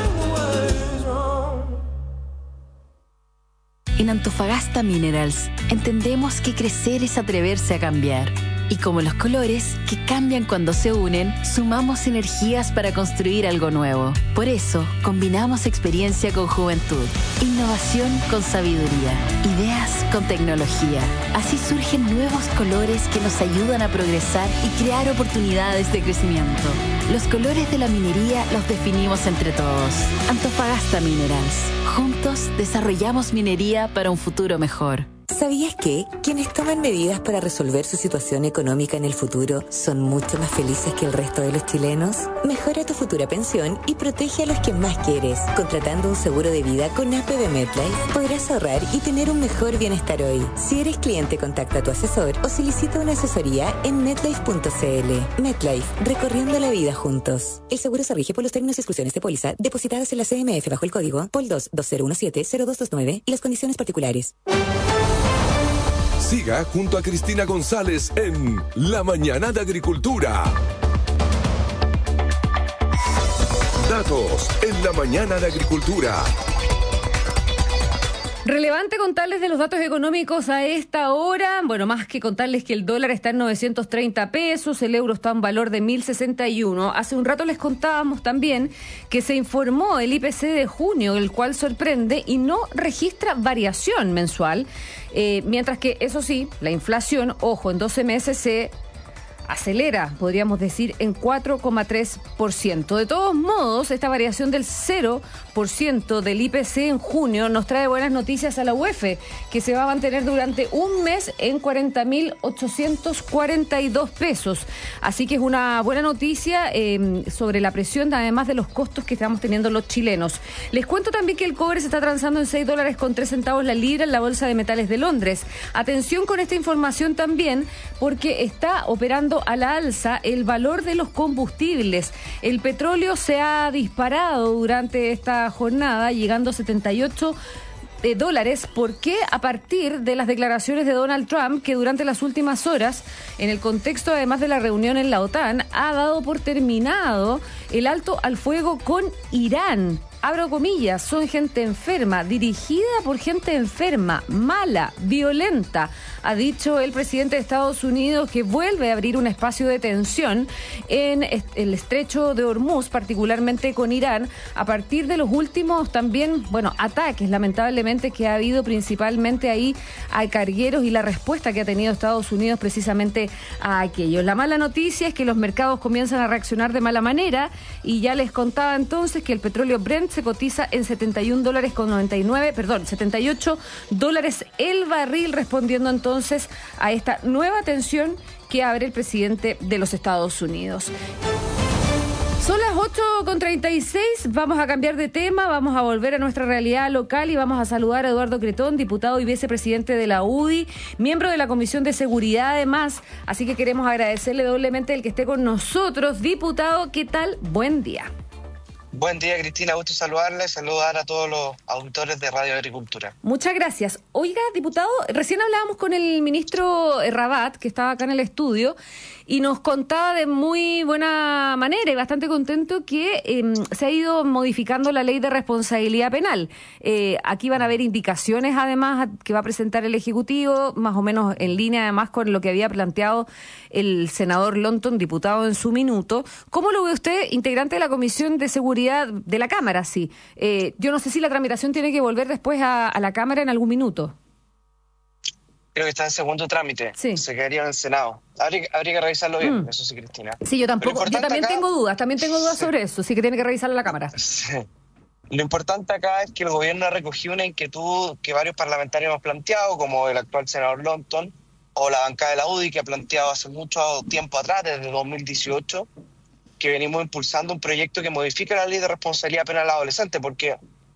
En Antofagasta Minerals entendemos que crecer es atreverse a cambiar. Y como los colores, que cambian cuando se unen, sumamos energías para construir algo nuevo. Por eso, combinamos experiencia con juventud, innovación con sabiduría, ideas con tecnología. Así surgen nuevos colores que nos ayudan a progresar y crear oportunidades de crecimiento. Los colores de la minería los definimos entre todos. Antofagasta Minerals. Juntos desarrollamos minería para un futuro mejor. ¿Sabías que quienes toman medidas para resolver su situación económica en el futuro son mucho más felices que el resto de los chilenos? Mejora tu futura pensión y protege a los que más quieres. Contratando un seguro de vida con APB MetLife, podrás ahorrar y tener un mejor bienestar hoy. Si eres cliente, contacta a tu asesor o solicita una asesoría en metlife.cl. MetLife, recorriendo la vida juntos. El seguro se rige por los términos y exclusiones de póliza depositadas en la CMF bajo el código POL 22017-0229 y las condiciones particulares. Siga junto a Cristina González en La Mañana de Agricultura. Datos en La Mañana de Agricultura. Relevante contarles de los datos económicos a esta hora. Bueno, más que contarles que el dólar está en 930 pesos, el euro está en valor de 1.061. Hace un rato les contábamos también que se informó el IPC de junio, el cual sorprende y no registra variación mensual. Mientras que, eso sí, la inflación, ojo, en 12 meses se acelera, podríamos decir, en 4,3%. De todos modos, esta variación del 0% del IPC en junio nos trae buenas noticias a la UEF, que se va a mantener durante un mes en 40.842 pesos. Así que es una buena noticia sobre la presión, además de los costos que estamos teniendo los chilenos. Les cuento también que el cobre se está transando en $6.03 la libra en la Bolsa de Metales de Londres. Atención con esta información también, porque está operando a la alza el valor de los combustibles. El petróleo se ha disparado durante esta jornada, llegando a $78. ¿Por qué? A partir de las declaraciones de Donald Trump, que durante las últimas horas, en el contexto además de la reunión en la OTAN, ha dado por terminado el alto al fuego con Irán. Abro comillas, son gente enferma, dirigida por gente enferma, mala, violenta, ha dicho el presidente de Estados Unidos, que vuelve a abrir un espacio de tensión en el estrecho de Hormuz, particularmente con Irán, a partir de los últimos también, ataques, lamentablemente, que ha habido principalmente ahí a cargueros y la respuesta que ha tenido Estados Unidos precisamente a aquello. La mala noticia es que los mercados comienzan a reaccionar de mala manera y ya les contaba entonces que el petróleo Brent se cotiza en $78 el barril, respondiendo entonces a esta nueva tensión que abre el presidente de los Estados Unidos. Son las 8:36, vamos a cambiar de tema, vamos a volver a nuestra realidad local y vamos a saludar a Eduardo Cretón, diputado y vicepresidente de la UDI, miembro de la Comisión de Seguridad además, así que queremos agradecerle doblemente el que esté con nosotros. Diputado, ¿qué tal? Buen día. Buen día, Cristina, gusto saludarla y saludar a todos los auditores de Radio Agricultura. Muchas gracias. Oiga, diputado, recién hablábamos con el ministro Rabat, que estaba acá en el estudio, y nos contaba de muy buena manera y bastante contento que se ha ido modificando la ley de responsabilidad penal. Aquí van a haber indicaciones, además, que va a presentar el Ejecutivo, más o menos en línea, además, con lo que había planteado el senador Lonton, diputado en su minuto. ¿Cómo lo ve usted, integrante de la Comisión de Seguridad de la Cámara? Sí. Yo no sé si la tramitación tiene que volver después a la Cámara en algún minuto. Creo que está en segundo trámite. Sí. Se quedaría en el Senado. Habría que revisarlo bien, eso sí, Cristina. Sí, yo tampoco. Yo también tengo dudas sobre eso. Sí que tiene que revisarlo la Cámara. Sí. Lo importante acá es que el gobierno ha recogido una inquietud que varios parlamentarios hemos planteado, como el actual senador Lonton, o la bancada de la UDI, que ha planteado hace mucho tiempo atrás, desde 2018, que venimos impulsando un proyecto que modifica la ley de responsabilidad penal adolescente, porque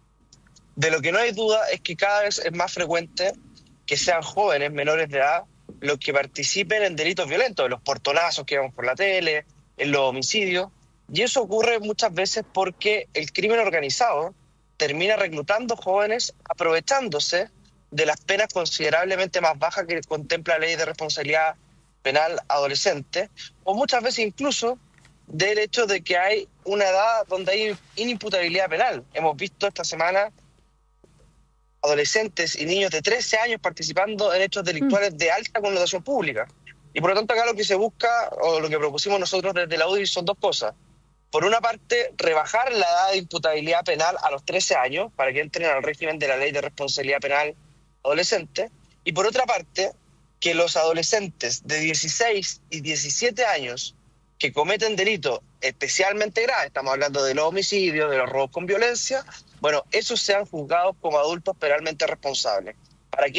de lo que no hay duda es que cada vez es más frecuente que sean jóvenes menores de edad los que participen en delitos violentos, en los portonazos que vemos por la tele, en los homicidios, y eso ocurre muchas veces porque el crimen organizado termina reclutando jóvenes aprovechándose de las penas considerablemente más bajas que contempla la ley de responsabilidad penal adolescente, o muchas veces incluso del hecho de que hay una edad donde hay inimputabilidad penal. Hemos visto esta semana adolescentes y niños de 13 años participando en hechos delictuales de alta connotación pública. Y por lo tanto acá lo que se busca, o lo que propusimos nosotros desde la UDI, son dos cosas. Por una parte, rebajar la edad de imputabilidad penal a los 13 años para que entren al régimen de la ley de responsabilidad penal adolescente. Y por otra parte, que los adolescentes de 16 y 17 años que cometen delitos especialmente graves, estamos hablando de los homicidios, de los robos con violencia, bueno, esos sean juzgados como adultos penalmente responsables. ¿Para qué?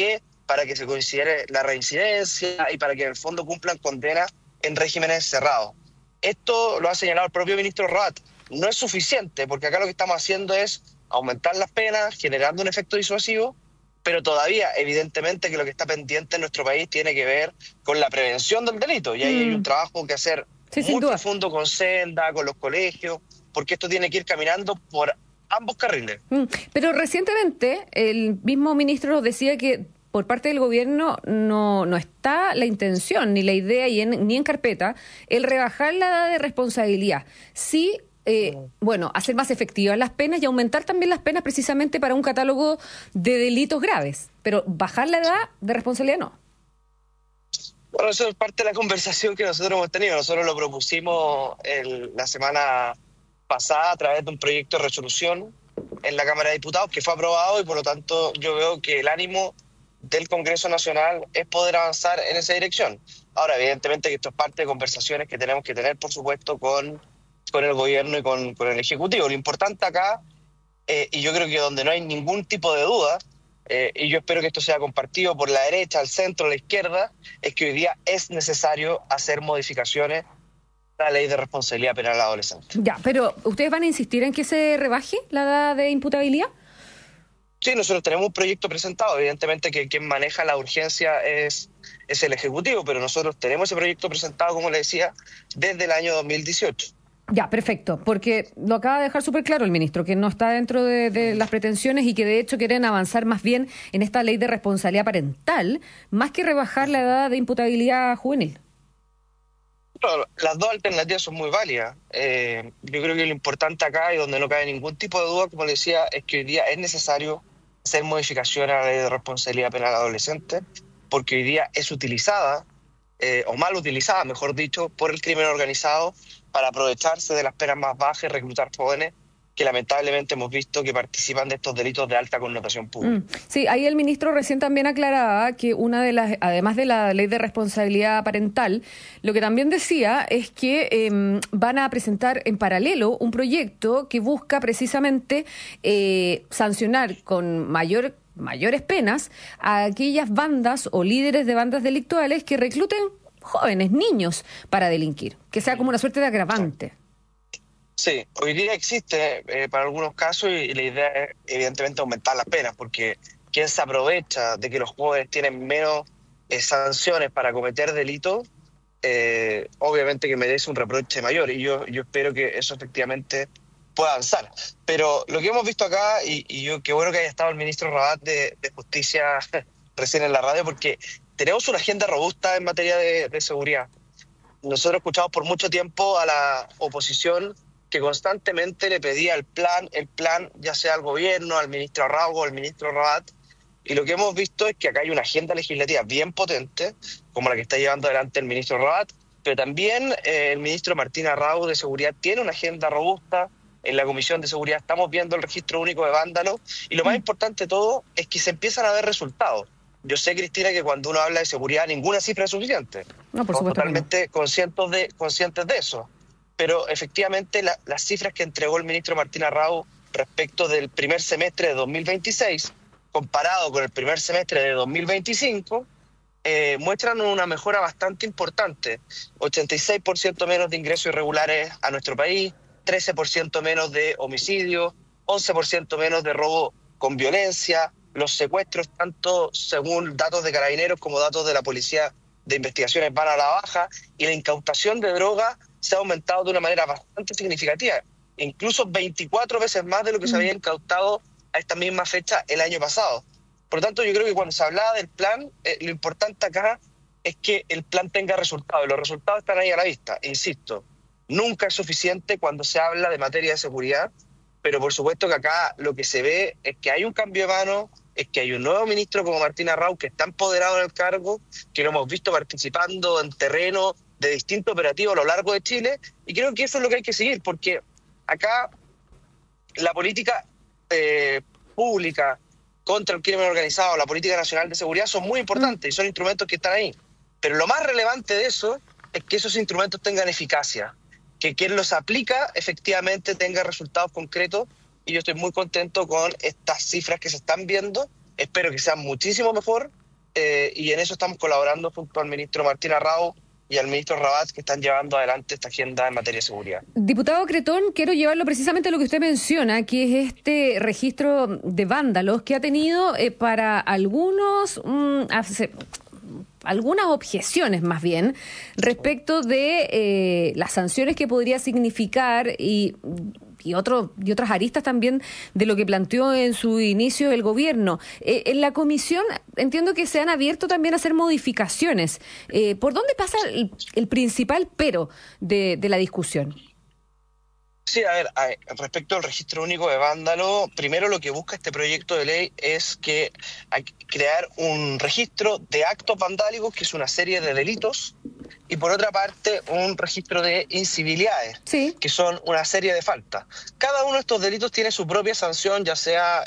para que se considere la reincidencia y para que en el fondo cumplan condenas en regímenes cerrados. Esto lo ha señalado el propio ministro Rabat. No es suficiente, porque acá lo que estamos haciendo es aumentar las penas, generando un efecto disuasivo, pero todavía, evidentemente, que lo que está pendiente en nuestro país tiene que ver con la prevención del delito. Y ahí hay un trabajo que hacer muy profundo con Senda, con los colegios, porque esto tiene que ir caminando por ambos carriles. Pero recientemente el mismo ministro decía que por parte del gobierno no está la intención, ni la idea, ni en carpeta, el rebajar la edad de responsabilidad. Sí, hacer más efectivas las penas y aumentar también las penas precisamente para un catálogo de delitos graves. Pero bajar la edad de responsabilidad no. Bueno, eso es parte de la conversación que nosotros hemos tenido. Nosotros lo propusimos la semana pasada a través de un proyecto de resolución en la Cámara de Diputados que fue aprobado y por lo tanto yo veo que el ánimo del Congreso Nacional es poder avanzar en esa dirección. Ahora, evidentemente que esto es parte de conversaciones que tenemos que tener, por supuesto, con el gobierno y con el Ejecutivo. Lo importante acá, y yo creo que donde no hay ningún tipo de duda, y yo espero que esto sea compartido por la derecha, el centro, la izquierda, es que hoy día es necesario hacer modificaciones a la ley de responsabilidad penal adolescente. Ya, pero ¿ustedes van a insistir en que se rebaje la edad de imputabilidad? Sí, nosotros tenemos un proyecto presentado. Evidentemente que quien maneja la urgencia es el Ejecutivo, pero nosotros tenemos ese proyecto presentado, como le decía, desde el año 2018. Ya, perfecto, porque lo acaba de dejar súper claro el ministro, que no está dentro de las pretensiones y que de hecho quieren avanzar más bien en esta ley de responsabilidad parental, más que rebajar la edad de imputabilidad juvenil. No, las dos alternativas son muy válidas. Yo creo que lo importante acá, y donde no cabe ningún tipo de duda, como le decía, es que hoy día es necesario hacer modificaciones a la ley de responsabilidad penal adolescente, porque hoy día es utilizada, o mal utilizada, mejor dicho, por el crimen organizado para aprovecharse de las penas más bajas y reclutar jóvenes que lamentablemente hemos visto que participan de estos delitos de alta connotación pública. Sí, ahí el ministro recién también aclaraba que además de la ley de responsabilidad parental, lo que también decía es que van a presentar en paralelo un proyecto que busca precisamente sancionar con mayores penas a aquellas bandas o líderes de bandas delictuales que recluten jóvenes, niños, para delinquir, que sea como una suerte de agravante. Sí, hoy día existe para algunos casos y la idea es evidentemente aumentar las penas, porque quien se aprovecha de que los jóvenes tienen menos sanciones para cometer delitos, obviamente que merece un reproche mayor, y yo espero que eso efectivamente pueda avanzar. Pero lo que hemos visto acá, y yo qué bueno que haya estado el ministro Rabat de Justicia recién en la radio, porque tenemos una agenda robusta en materia de seguridad. Nosotros escuchamos por mucho tiempo a la oposición que constantemente le pedía el plan, ya sea al gobierno, al ministro Arraugo, al ministro Rabat, y lo que hemos visto es que acá hay una agenda legislativa bien potente, como la que está llevando adelante el ministro Rabat, pero también el ministro Martín Arraugo de Seguridad tiene una agenda robusta. En la Comisión de Seguridad estamos viendo el registro único de vándalos, y lo más importante de todo es que se empiezan a ver resultados. Yo sé, Cristina, que cuando uno habla de seguridad ninguna cifra es suficiente. No, por supuesto. Totalmente conscientes de eso. Pero efectivamente las cifras que entregó el ministro Martín Arraugo respecto del primer semestre de 2026, comparado con el primer semestre de 2025, muestran una mejora bastante importante. 86% menos de ingresos irregulares a nuestro país, 13% menos de homicidios, 11% menos de robo con violencia, los secuestros, tanto según datos de Carabineros como datos de la Policía de Investigaciones, van a la baja, y la incautación de droga se ha aumentado de una manera bastante significativa, incluso 24 veces más de lo que se había incautado a esta misma fecha el año pasado. Por lo tanto, yo creo que cuando se hablaba del plan, lo importante acá es que el plan tenga resultados, y los resultados están ahí a la vista. Insisto, nunca es suficiente cuando se habla de materia de seguridad, pero por supuesto que acá lo que se ve es que hay un cambio de mano, es que hay un nuevo ministro como Martín Arraugo que está empoderado en el cargo, que lo hemos visto participando en terreno de distintos operativos a lo largo de Chile, y creo que eso es lo que hay que seguir, porque acá la política pública contra el crimen organizado, la política nacional de seguridad son muy importantes y son instrumentos que están ahí, pero lo más relevante de eso es que esos instrumentos tengan eficacia, que quien los aplica efectivamente tenga resultados concretos, y yo estoy muy contento con estas cifras que se están viendo. Espero que sean muchísimo mejor, y en eso estamos colaborando junto al ministro Martín Arrau y al ministro Rabat, que están llevando adelante esta agenda en materia de seguridad. Diputado Cretón, quiero llevarlo precisamente a lo que usted menciona, que es este registro de vándalos que ha tenido para algunos, algunas objeciones más bien, respecto de las sanciones que podría significar y otras aristas también de lo que planteó en su inicio el gobierno. En la comisión entiendo que se han abierto también a hacer modificaciones. ¿Por dónde pasa el principal pero de la discusión? Sí, a ver, respecto al registro único de vándalo, primero lo que busca este proyecto de ley es que hay que crear un registro de actos vandálicos, que es una serie de delitos, y por otra parte un registro de incivilidades, sí, que son una serie de faltas. Cada uno de estos delitos tiene su propia sanción, ya sea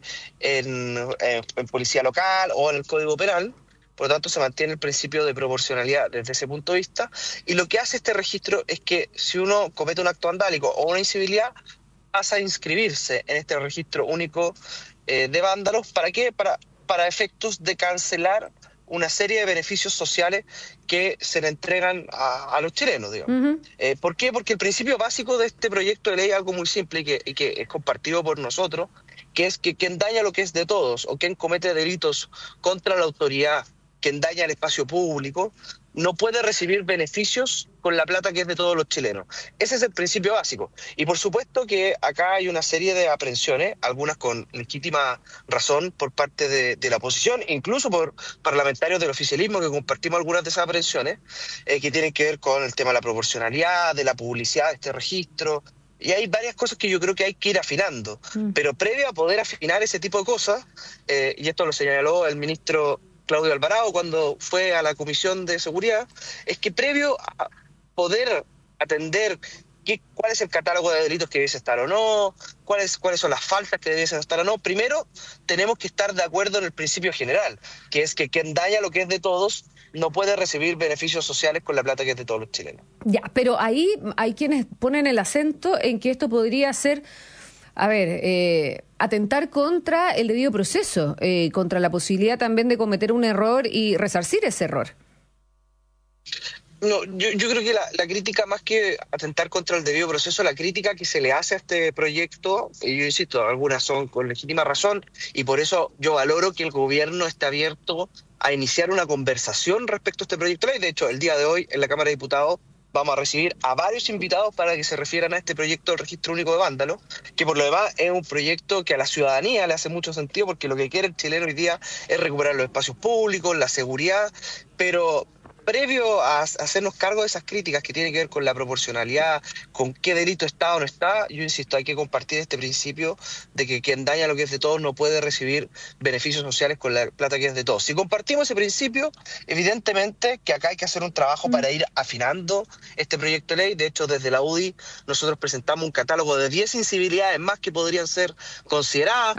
en policía local o en el Código Penal. Por lo tanto, se mantiene el principio de proporcionalidad desde ese punto de vista. Y lo que hace este registro es que si uno comete un acto vandálico o una incivilidad, pasa a inscribirse en este registro único de vándalos. ¿Para qué? Para efectos de cancelar una serie de beneficios sociales que se le entregan a los chilenos, digamos. ¿Por qué? Porque el principio básico de este proyecto de ley es algo muy simple y que es compartido por nosotros, que es que quien daña lo que es de todos o quien comete delitos contra la autoridad, quien daña el espacio público, no puede recibir beneficios con la plata que es de todos los chilenos. Ese es el principio básico. Y por supuesto que acá hay una serie de aprehensiones, algunas con legítima razón por parte de la oposición, incluso por parlamentarios del oficialismo que compartimos algunas de esas aprehensiones, que tienen que ver con el tema de la proporcionalidad, de la publicidad de este registro. Y hay varias cosas que yo creo que hay que ir afinando. Pero previo a poder afinar ese tipo de cosas, y esto lo señaló el ministro Claudio Alvarado cuando fue a la Comisión de Seguridad, es que previo a poder atender cuál es el catálogo de delitos que debiese estar o no, cuáles son las faltas que debiesen estar o no, primero tenemos que estar de acuerdo en el principio general, que es que quien daña lo que es de todos no puede recibir beneficios sociales con la plata que es de todos los chilenos. Ya, pero ahí hay quienes ponen el acento en que esto podría ser, atentar contra el debido proceso, contra la posibilidad también de cometer un error y resarcir ese error. No, yo creo que la crítica, más que atentar contra el debido proceso, la crítica que se le hace a este proyecto, y yo insisto, algunas son con legítima razón, y por eso yo valoro que el gobierno esté abierto a iniciar una conversación respecto a este proyecto de ley. De hecho, el día de hoy en la Cámara de Diputados vamos a recibir a varios invitados para que se refieran a este proyecto del registro único de vándalos, que por lo demás es un proyecto que a la ciudadanía le hace mucho sentido, porque lo que quiere el chileno hoy día es recuperar los espacios públicos, la seguridad, pero previo a hacernos cargo de esas críticas que tienen que ver con la proporcionalidad, con qué delito está o no está, yo insisto, hay que compartir este principio de que quien daña lo que es de todos no puede recibir beneficios sociales con la plata que es de todos. Si compartimos ese principio, evidentemente que acá hay que hacer un trabajo para ir afinando este proyecto de ley. De hecho, desde la UDI nosotros presentamos un catálogo de 10 incivilidades más que podrían ser consideradas,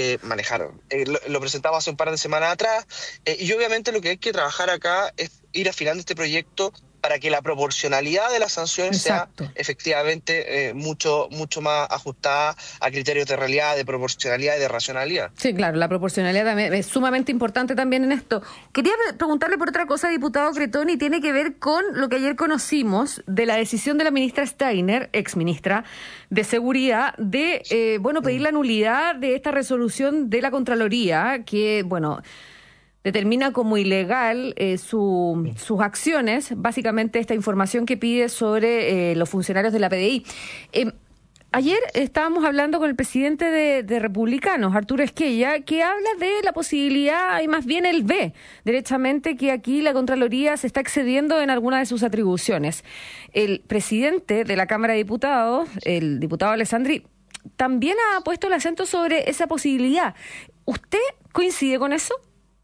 lo presentamos hace un par de semanas atrás, y obviamente lo que hay que trabajar acá es ir afinando este proyecto para que la proporcionalidad de las sanciones sea efectivamente mucho más ajustada a criterios de realidad, de proporcionalidad y de racionalidad. Sí, claro, la proporcionalidad también es sumamente importante también en esto. Quería preguntarle por otra cosa, diputado Cretón, y tiene que ver con lo que ayer conocimos de la decisión de la ministra Steiner, exministra de Seguridad, de pedir la nulidad de esta resolución de la Contraloría, que, determina como ilegal sus acciones, básicamente esta información que pide sobre los funcionarios de la PDI. Ayer estábamos hablando con el presidente de Republicanos, Arturo Esquella, que habla de la posibilidad, y más bien él ve derechamente que aquí la Contraloría se está excediendo en alguna de sus atribuciones. El presidente de la Cámara de Diputados, el diputado Alessandri, también ha puesto el acento sobre esa posibilidad. ¿Usted coincide con eso?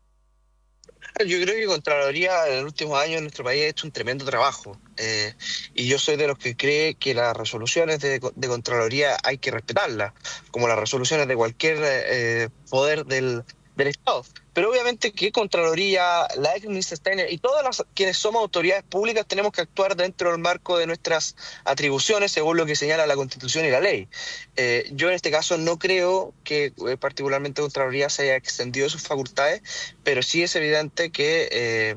Yo creo que Contraloría en los últimos años en nuestro país ha hecho un tremendo trabajo, y yo soy de los que cree que las resoluciones de Contraloría hay que respetarlas, como las resoluciones de cualquier poder del del Estado. Pero obviamente que Contraloría, la ex ministra Steiner y todas quienes somos autoridades públicas tenemos que actuar dentro del marco de nuestras atribuciones según lo que señala la Constitución y la ley. Yo en este caso no creo que particularmente Contraloría se haya extendido sus facultades, pero sí es evidente que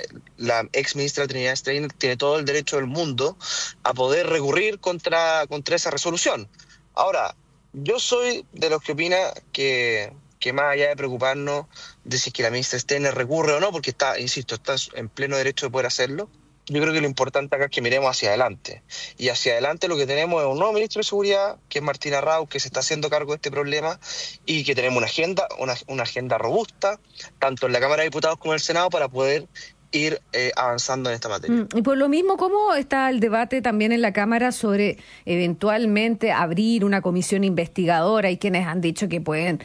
la ex ministra Trinidad Steiner tiene todo el derecho del mundo a poder recurrir contra esa resolución. Ahora, yo soy de los que opina que más allá de preocuparnos de si es que la ministra Steiner recurre o no, porque está en pleno derecho de poder hacerlo, yo creo que lo importante acá es que miremos hacia adelante. Y hacia adelante lo que tenemos es un nuevo ministro de Seguridad, que es Martín Arrau, que se está haciendo cargo de este problema, y que tenemos una agenda robusta, tanto en la Cámara de Diputados como en el Senado, para poder ir avanzando en esta materia. Y por lo mismo, ¿cómo está el debate también en la Cámara sobre eventualmente abrir una comisión investigadora? Hay quienes han dicho que pueden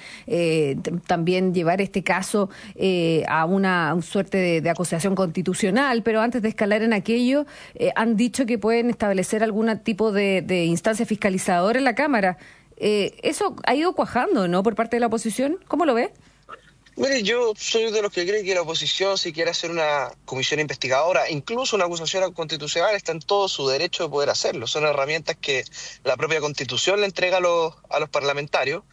también llevar este caso a una suerte de acusación constitucional, pero antes de escalar en aquello, han dicho que pueden establecer algún tipo de instancia fiscalizadora en la Cámara. Eso ha ido cuajando, ¿no?, por parte de la oposición. ¿Cómo lo ve? Mire, yo soy de los que cree que la oposición, si quiere hacer una comisión investigadora, incluso una acusación constitucional, está en todo su derecho de poder hacerlo. Son herramientas que la propia Constitución le entrega a los parlamentarios.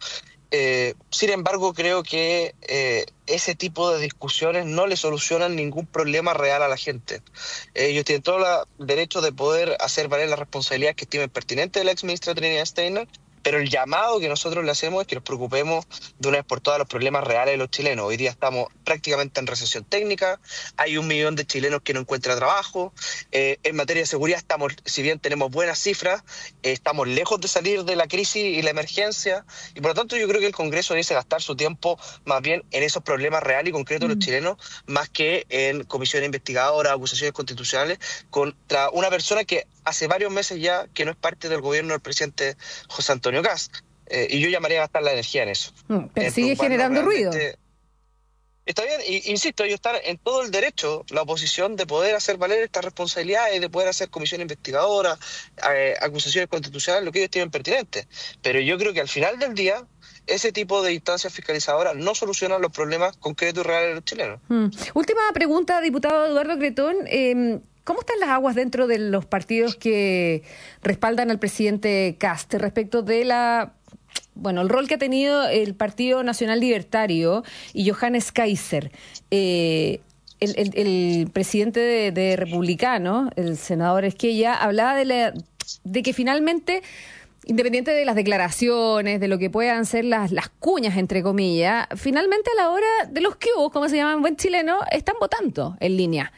Sin embargo, creo que ese tipo de discusiones no le solucionan ningún problema real a la gente. Ellos tienen todo el derecho de poder hacer valer las responsabilidades que estimen pertinentes de la ex ministra Trinidad Steiner, pero el llamado que nosotros le hacemos es que nos preocupemos de una vez por todas los problemas reales de los chilenos. Hoy día estamos prácticamente en recesión técnica, hay 1 millón de chilenos que no encuentran trabajo, en materia de seguridad estamos, si bien tenemos buenas cifras, estamos lejos de salir de la crisis y la emergencia, y por lo tanto yo creo que el Congreso debe gastar su tiempo más bien en esos problemas reales y concretos de los chilenos, más que en comisiones investigadoras, acusaciones constitucionales contra una persona que hace varios meses ya que no es parte del gobierno del presidente José Antonio Kast. Y yo llamaría a gastar la energía en eso. Pero sigue generando ruido. Está bien, insisto, ellos están en todo el derecho, la oposición, de poder hacer valer estas responsabilidades, de poder hacer comisión investigadora, acusaciones constitucionales, lo que ellos tienen pertinente. Pero yo creo que al final del día, ese tipo de instancias fiscalizadoras no solucionan los problemas concretos y reales de los chilenos. Última pregunta, diputado Eduardo Cretón. ¿Cómo están las aguas dentro de los partidos que respaldan al presidente Kast respecto de el rol que ha tenido el Partido Nacional Libertario y Johannes Kaiser? El presidente de Republicano, el senador Esquella, hablaba de que finalmente, independiente de las declaraciones, de lo que puedan ser las cuñas, entre comillas, finalmente a la hora de los cubos, como se llama en buen chileno, están votando en línea.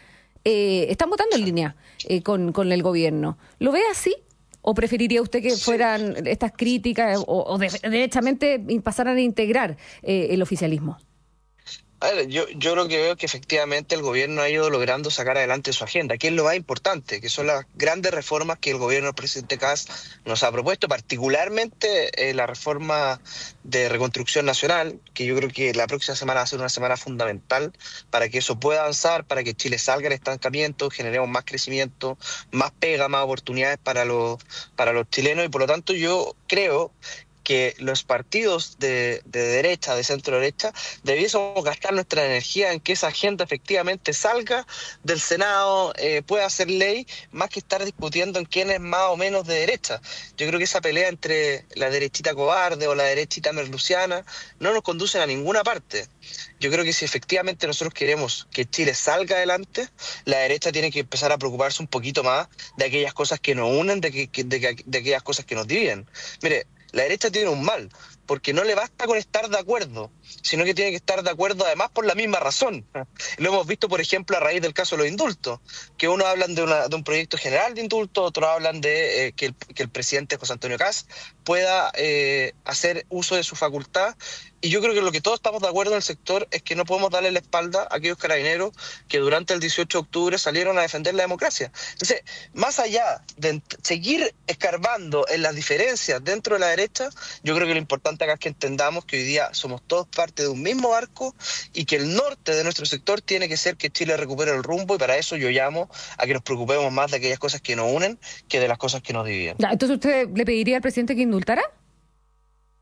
Con el gobierno. ¿Lo ve así? ¿O preferiría usted que fueran estas críticas o derechamente pasaran a integrar el oficialismo? A ver, yo lo que veo es que efectivamente el gobierno ha ido logrando sacar adelante su agenda, que es lo más importante, que son las grandes reformas que el gobierno del presidente Kast nos ha propuesto, particularmente la reforma de reconstrucción nacional, que yo creo que la próxima semana va a ser una semana fundamental para que eso pueda avanzar, para que Chile salga del estancamiento, generemos más crecimiento, más pega, más oportunidades para los chilenos, y por lo tanto yo creo que los partidos de derecha, de centro derecha, debiésemos gastar nuestra energía en que esa agenda efectivamente salga del Senado, pueda hacer ley, más que estar discutiendo en quién es más o menos de derecha. Yo creo que esa pelea entre la derechita cobarde o la derechita merluciana no nos conduce a ninguna parte. Yo creo que si efectivamente nosotros queremos que Chile salga adelante, la derecha tiene que empezar a preocuparse un poquito más de aquellas cosas que nos unen, de aquellas cosas que nos dividen. Mire, la derecha tiene un mal, porque no le basta con estar de acuerdo, sino que tiene que estar de acuerdo además por la misma razón. Lo hemos visto, por ejemplo, a raíz del caso de los indultos, que unos hablan de un proyecto general de indulto, otros hablan de que el presidente José Antonio Kast pueda hacer uso de su facultad. Y yo creo que lo que todos estamos de acuerdo en el sector es que no podemos darle la espalda a aquellos carabineros que durante el 18 de octubre salieron a defender la democracia. Entonces, más allá de seguir escarbando en las diferencias dentro de la derecha, yo creo que lo importante acá es que entendamos que hoy día somos todos parte de un mismo barco y que el norte de nuestro sector tiene que ser que Chile recupere el rumbo, y para eso yo llamo a que nos preocupemos más de aquellas cosas que nos unen que de las cosas que nos dividen. Entonces, ¿usted le pediría al presidente que indultara?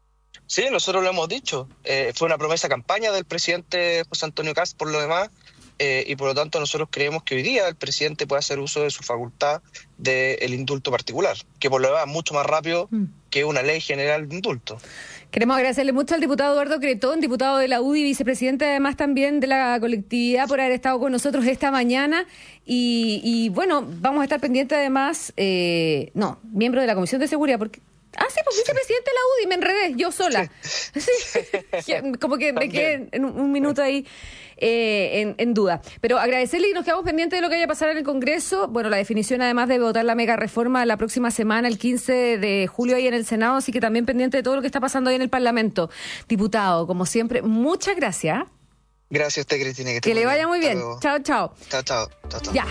Sí, nosotros lo hemos dicho. Fue una promesa campaña del presidente José Antonio Kast por lo demás, y por lo tanto nosotros creemos que hoy día el presidente puede hacer uso de su facultad del indulto particular, que por lo demás es mucho más rápido que una ley general de indulto. Queremos agradecerle mucho al diputado Eduardo Cretón, diputado de la UDI, vicepresidente además también de la colectividad, por haber estado con nosotros esta mañana. Y bueno, vamos a estar pendientes además, miembro de la Comisión de Seguridad, porque... pues vicepresidente de la UDI, me enredé yo sola. Sí. Como que me quedé en un minuto ahí en duda. Pero agradecerle y nos quedamos pendientes de lo que vaya a pasar en el Congreso. Bueno, la definición además de votar la mega reforma la próxima semana, el 15 de julio ahí en el Senado, así que también pendiente de todo lo que está pasando ahí en el Parlamento. Diputado, como siempre, muchas gracias. Gracias a usted, Cristina. Que le vaya muy bien. Chao, chao. Chao. Ya,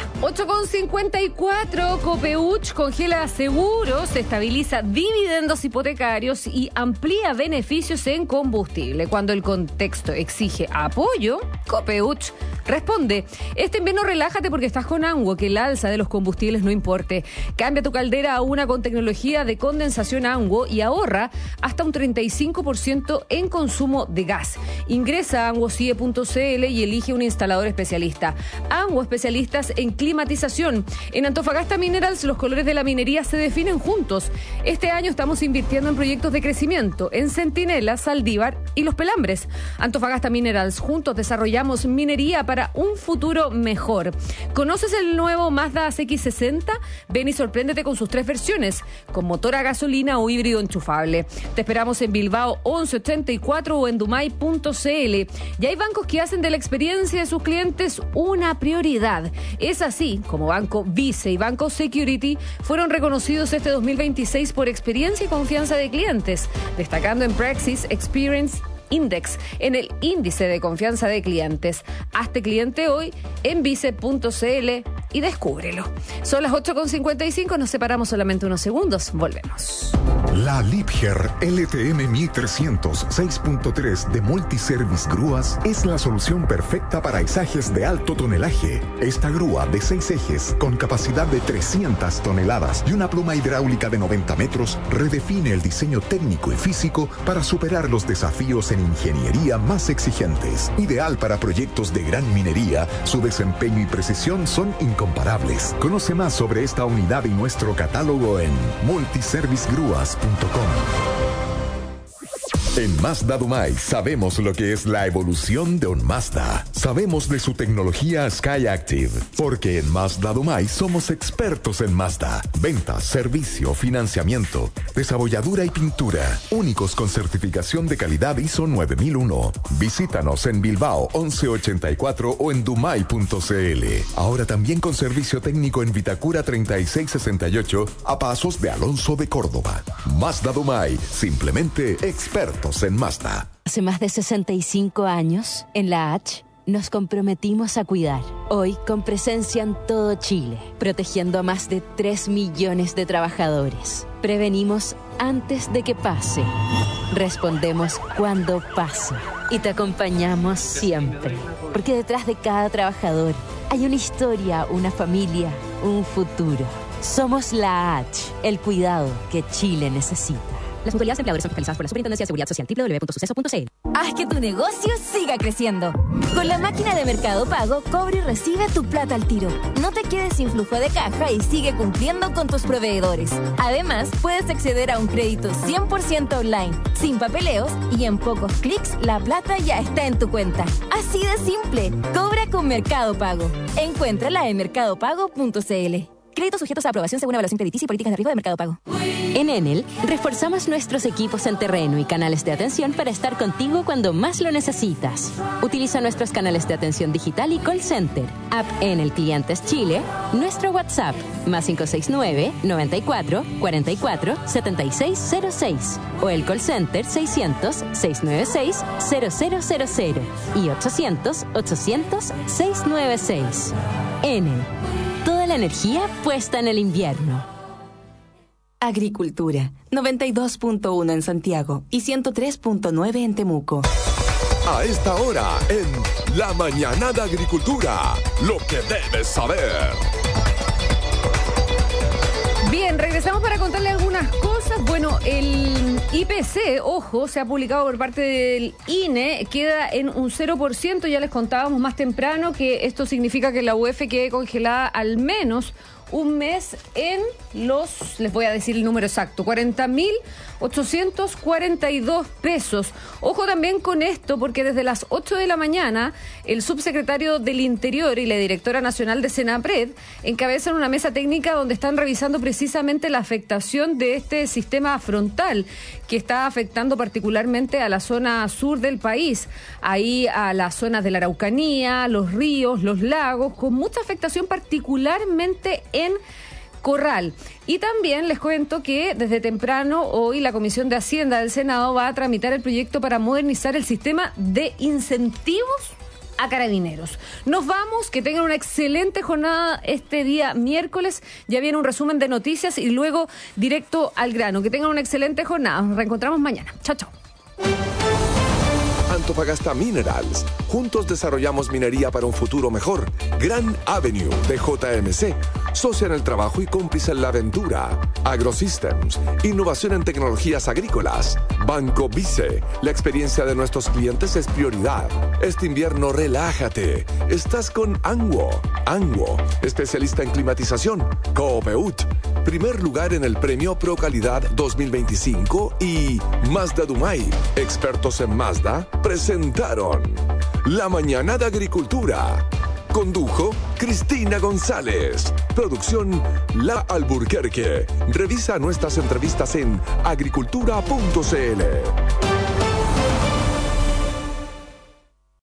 8:54, Copeuch congela seguros, estabiliza dividendos hipotecarios y amplía beneficios en combustible. Cuando el contexto exige apoyo, Copeuch responde: este invierno relájate porque estás con Anguo, que el alza de los combustibles no importe. Cambia tu caldera a una con tecnología de condensación Anguo y ahorra hasta un 35% en consumo de gas. Ingresa a anguocie.cl y elige un instalador especialista. Anguo, especialistas en climatización. En Antofagasta Minerals, los colores de la minería se definen juntos. Este año estamos invirtiendo en proyectos de crecimiento en Centinela, Saldívar y Los Pelambres. Antofagasta Minerals, juntos desarrollamos minería para un futuro mejor. ¿Conoces el nuevo Mazda CX-60? Ven y sorpréndete con sus 3 versiones, con motor a gasolina o híbrido enchufable. Te esperamos en Bilbao 1184 o en dumay.cl. Y hay bancos que hacen de la experiencia de sus clientes una prioridad. Es así como Banco Vice y Banco Security fueron reconocidos este 2026 por experiencia y confianza de clientes, destacando en Praxis Experience Index, en el índice de confianza de clientes. Hazte cliente hoy en vice.cl y descúbrelo. Son las 8:55, nos separamos solamente unos segundos. Volvemos. La Liebherr LTM 1300 6.3 de Multiservice Grúas es la solución perfecta para izajes de alto tonelaje. Esta grúa de 6 ejes con capacidad de 300 toneladas y una pluma hidráulica de 90 metros redefine el diseño técnico y físico para superar los desafíos en ingeniería más exigentes. Ideal para proyectos de gran minería, su desempeño y precisión son incomparables. Conoce más sobre esta unidad y nuestro catálogo en multiservicegrúas.com. En Mazda Dumay sabemos lo que es la evolución de un Mazda. Sabemos de su tecnología SkyActiv, porque en Mazda Dumay somos expertos en Mazda. Ventas, servicio, financiamiento, desabolladura y pintura. Únicos con certificación de calidad ISO 9001. Visítanos en Bilbao 1184 o en dumay.cl. Ahora también con servicio técnico en Vitacura 3668 a pasos de Alonso de Córdoba. Mazda Dumay, simplemente expertos en Mazda. Hace más de 65 años, en la H, nos comprometimos a cuidar. Hoy, con presencia en todo Chile, protegiendo a más de 3 millones de trabajadores. Prevenimos antes de que pase. Respondemos cuando pase. Y te acompañamos siempre. Porque detrás de cada trabajador hay una historia, una familia, un futuro. Somos la H, el cuidado que Chile necesita. Las mutualidades empleadores son fiscalizadas por la Superintendencia de Seguridad Social, www.suceso.cl. Haz que tu negocio siga creciendo. Con la máquina de Mercado Pago, cobra y recibe tu plata al tiro. No te quedes sin flujo de caja y sigue cumpliendo con tus proveedores. Además, puedes acceder a un crédito 100% online, sin papeleos, y en pocos clics la plata ya está en tu cuenta. Así de simple. Cobra con Mercado Pago. Encuéntrala en mercadopago.cl. Créditos sujetos a aprobación según evaluación crediticia y políticas de riesgo de Mercado Pago. En Enel, reforzamos nuestros equipos en terreno y canales de atención para estar contigo cuando más lo necesitas. Utiliza nuestros canales de atención digital y call center, app Enel Clientes Chile, nuestro WhatsApp, más 569-94-44-7606, o el call center 600-696-0000 y 800-800-696. Enel. Toda la energía puesta en el invierno. Agricultura, 92.1 en Santiago y 103.9 en Temuco. A esta hora, en La Mañana de Agricultura, lo que debes saber. Bien, regresamos para contarle algunas cosas cosas. Bueno, el IPC, ojo, se ha publicado por parte del INE, queda en un 0%. Ya les contábamos más temprano que esto significa que la UF quede congelada al menos un mes en los, les voy a decir el número exacto, 40.842 pesos. Ojo también con esto, porque desde las 8 de la mañana, el subsecretario del Interior y la directora nacional de Senapred encabezan una mesa técnica donde están revisando precisamente la afectación de este sistema frontal, que está afectando particularmente a la zona sur del país, ahí a las zonas de la Araucanía, los ríos, los lagos, con mucha afectación particularmente en Corral. Y también les cuento que desde temprano hoy la Comisión de Hacienda del Senado va a tramitar el proyecto para modernizar el sistema de incentivos a carabineros. Nos vamos, que tengan una excelente jornada este día miércoles. Ya viene un resumen de noticias y luego directo al grano. Que tengan una excelente jornada. Nos reencontramos mañana. Chao, chao. Antofagasta Minerals. Juntos desarrollamos minería para un futuro mejor. Gran Avenue de JMC. Socia en el trabajo y cómplice en la aventura. AgroSystems. Innovación en tecnologías agrícolas. Banco Vice. La experiencia de nuestros clientes es prioridad. Este invierno relájate. Estás con Anguo. Anguo. Especialista en climatización. Coopeut. Primer lugar en el premio Pro Calidad 2025 y Mazda Dumay. Expertos en Mazda presentaron La Mañana de Agricultura. Condujo Cristina González. Producción La Alburquerque. Revisa nuestras entrevistas en agricultura.cl.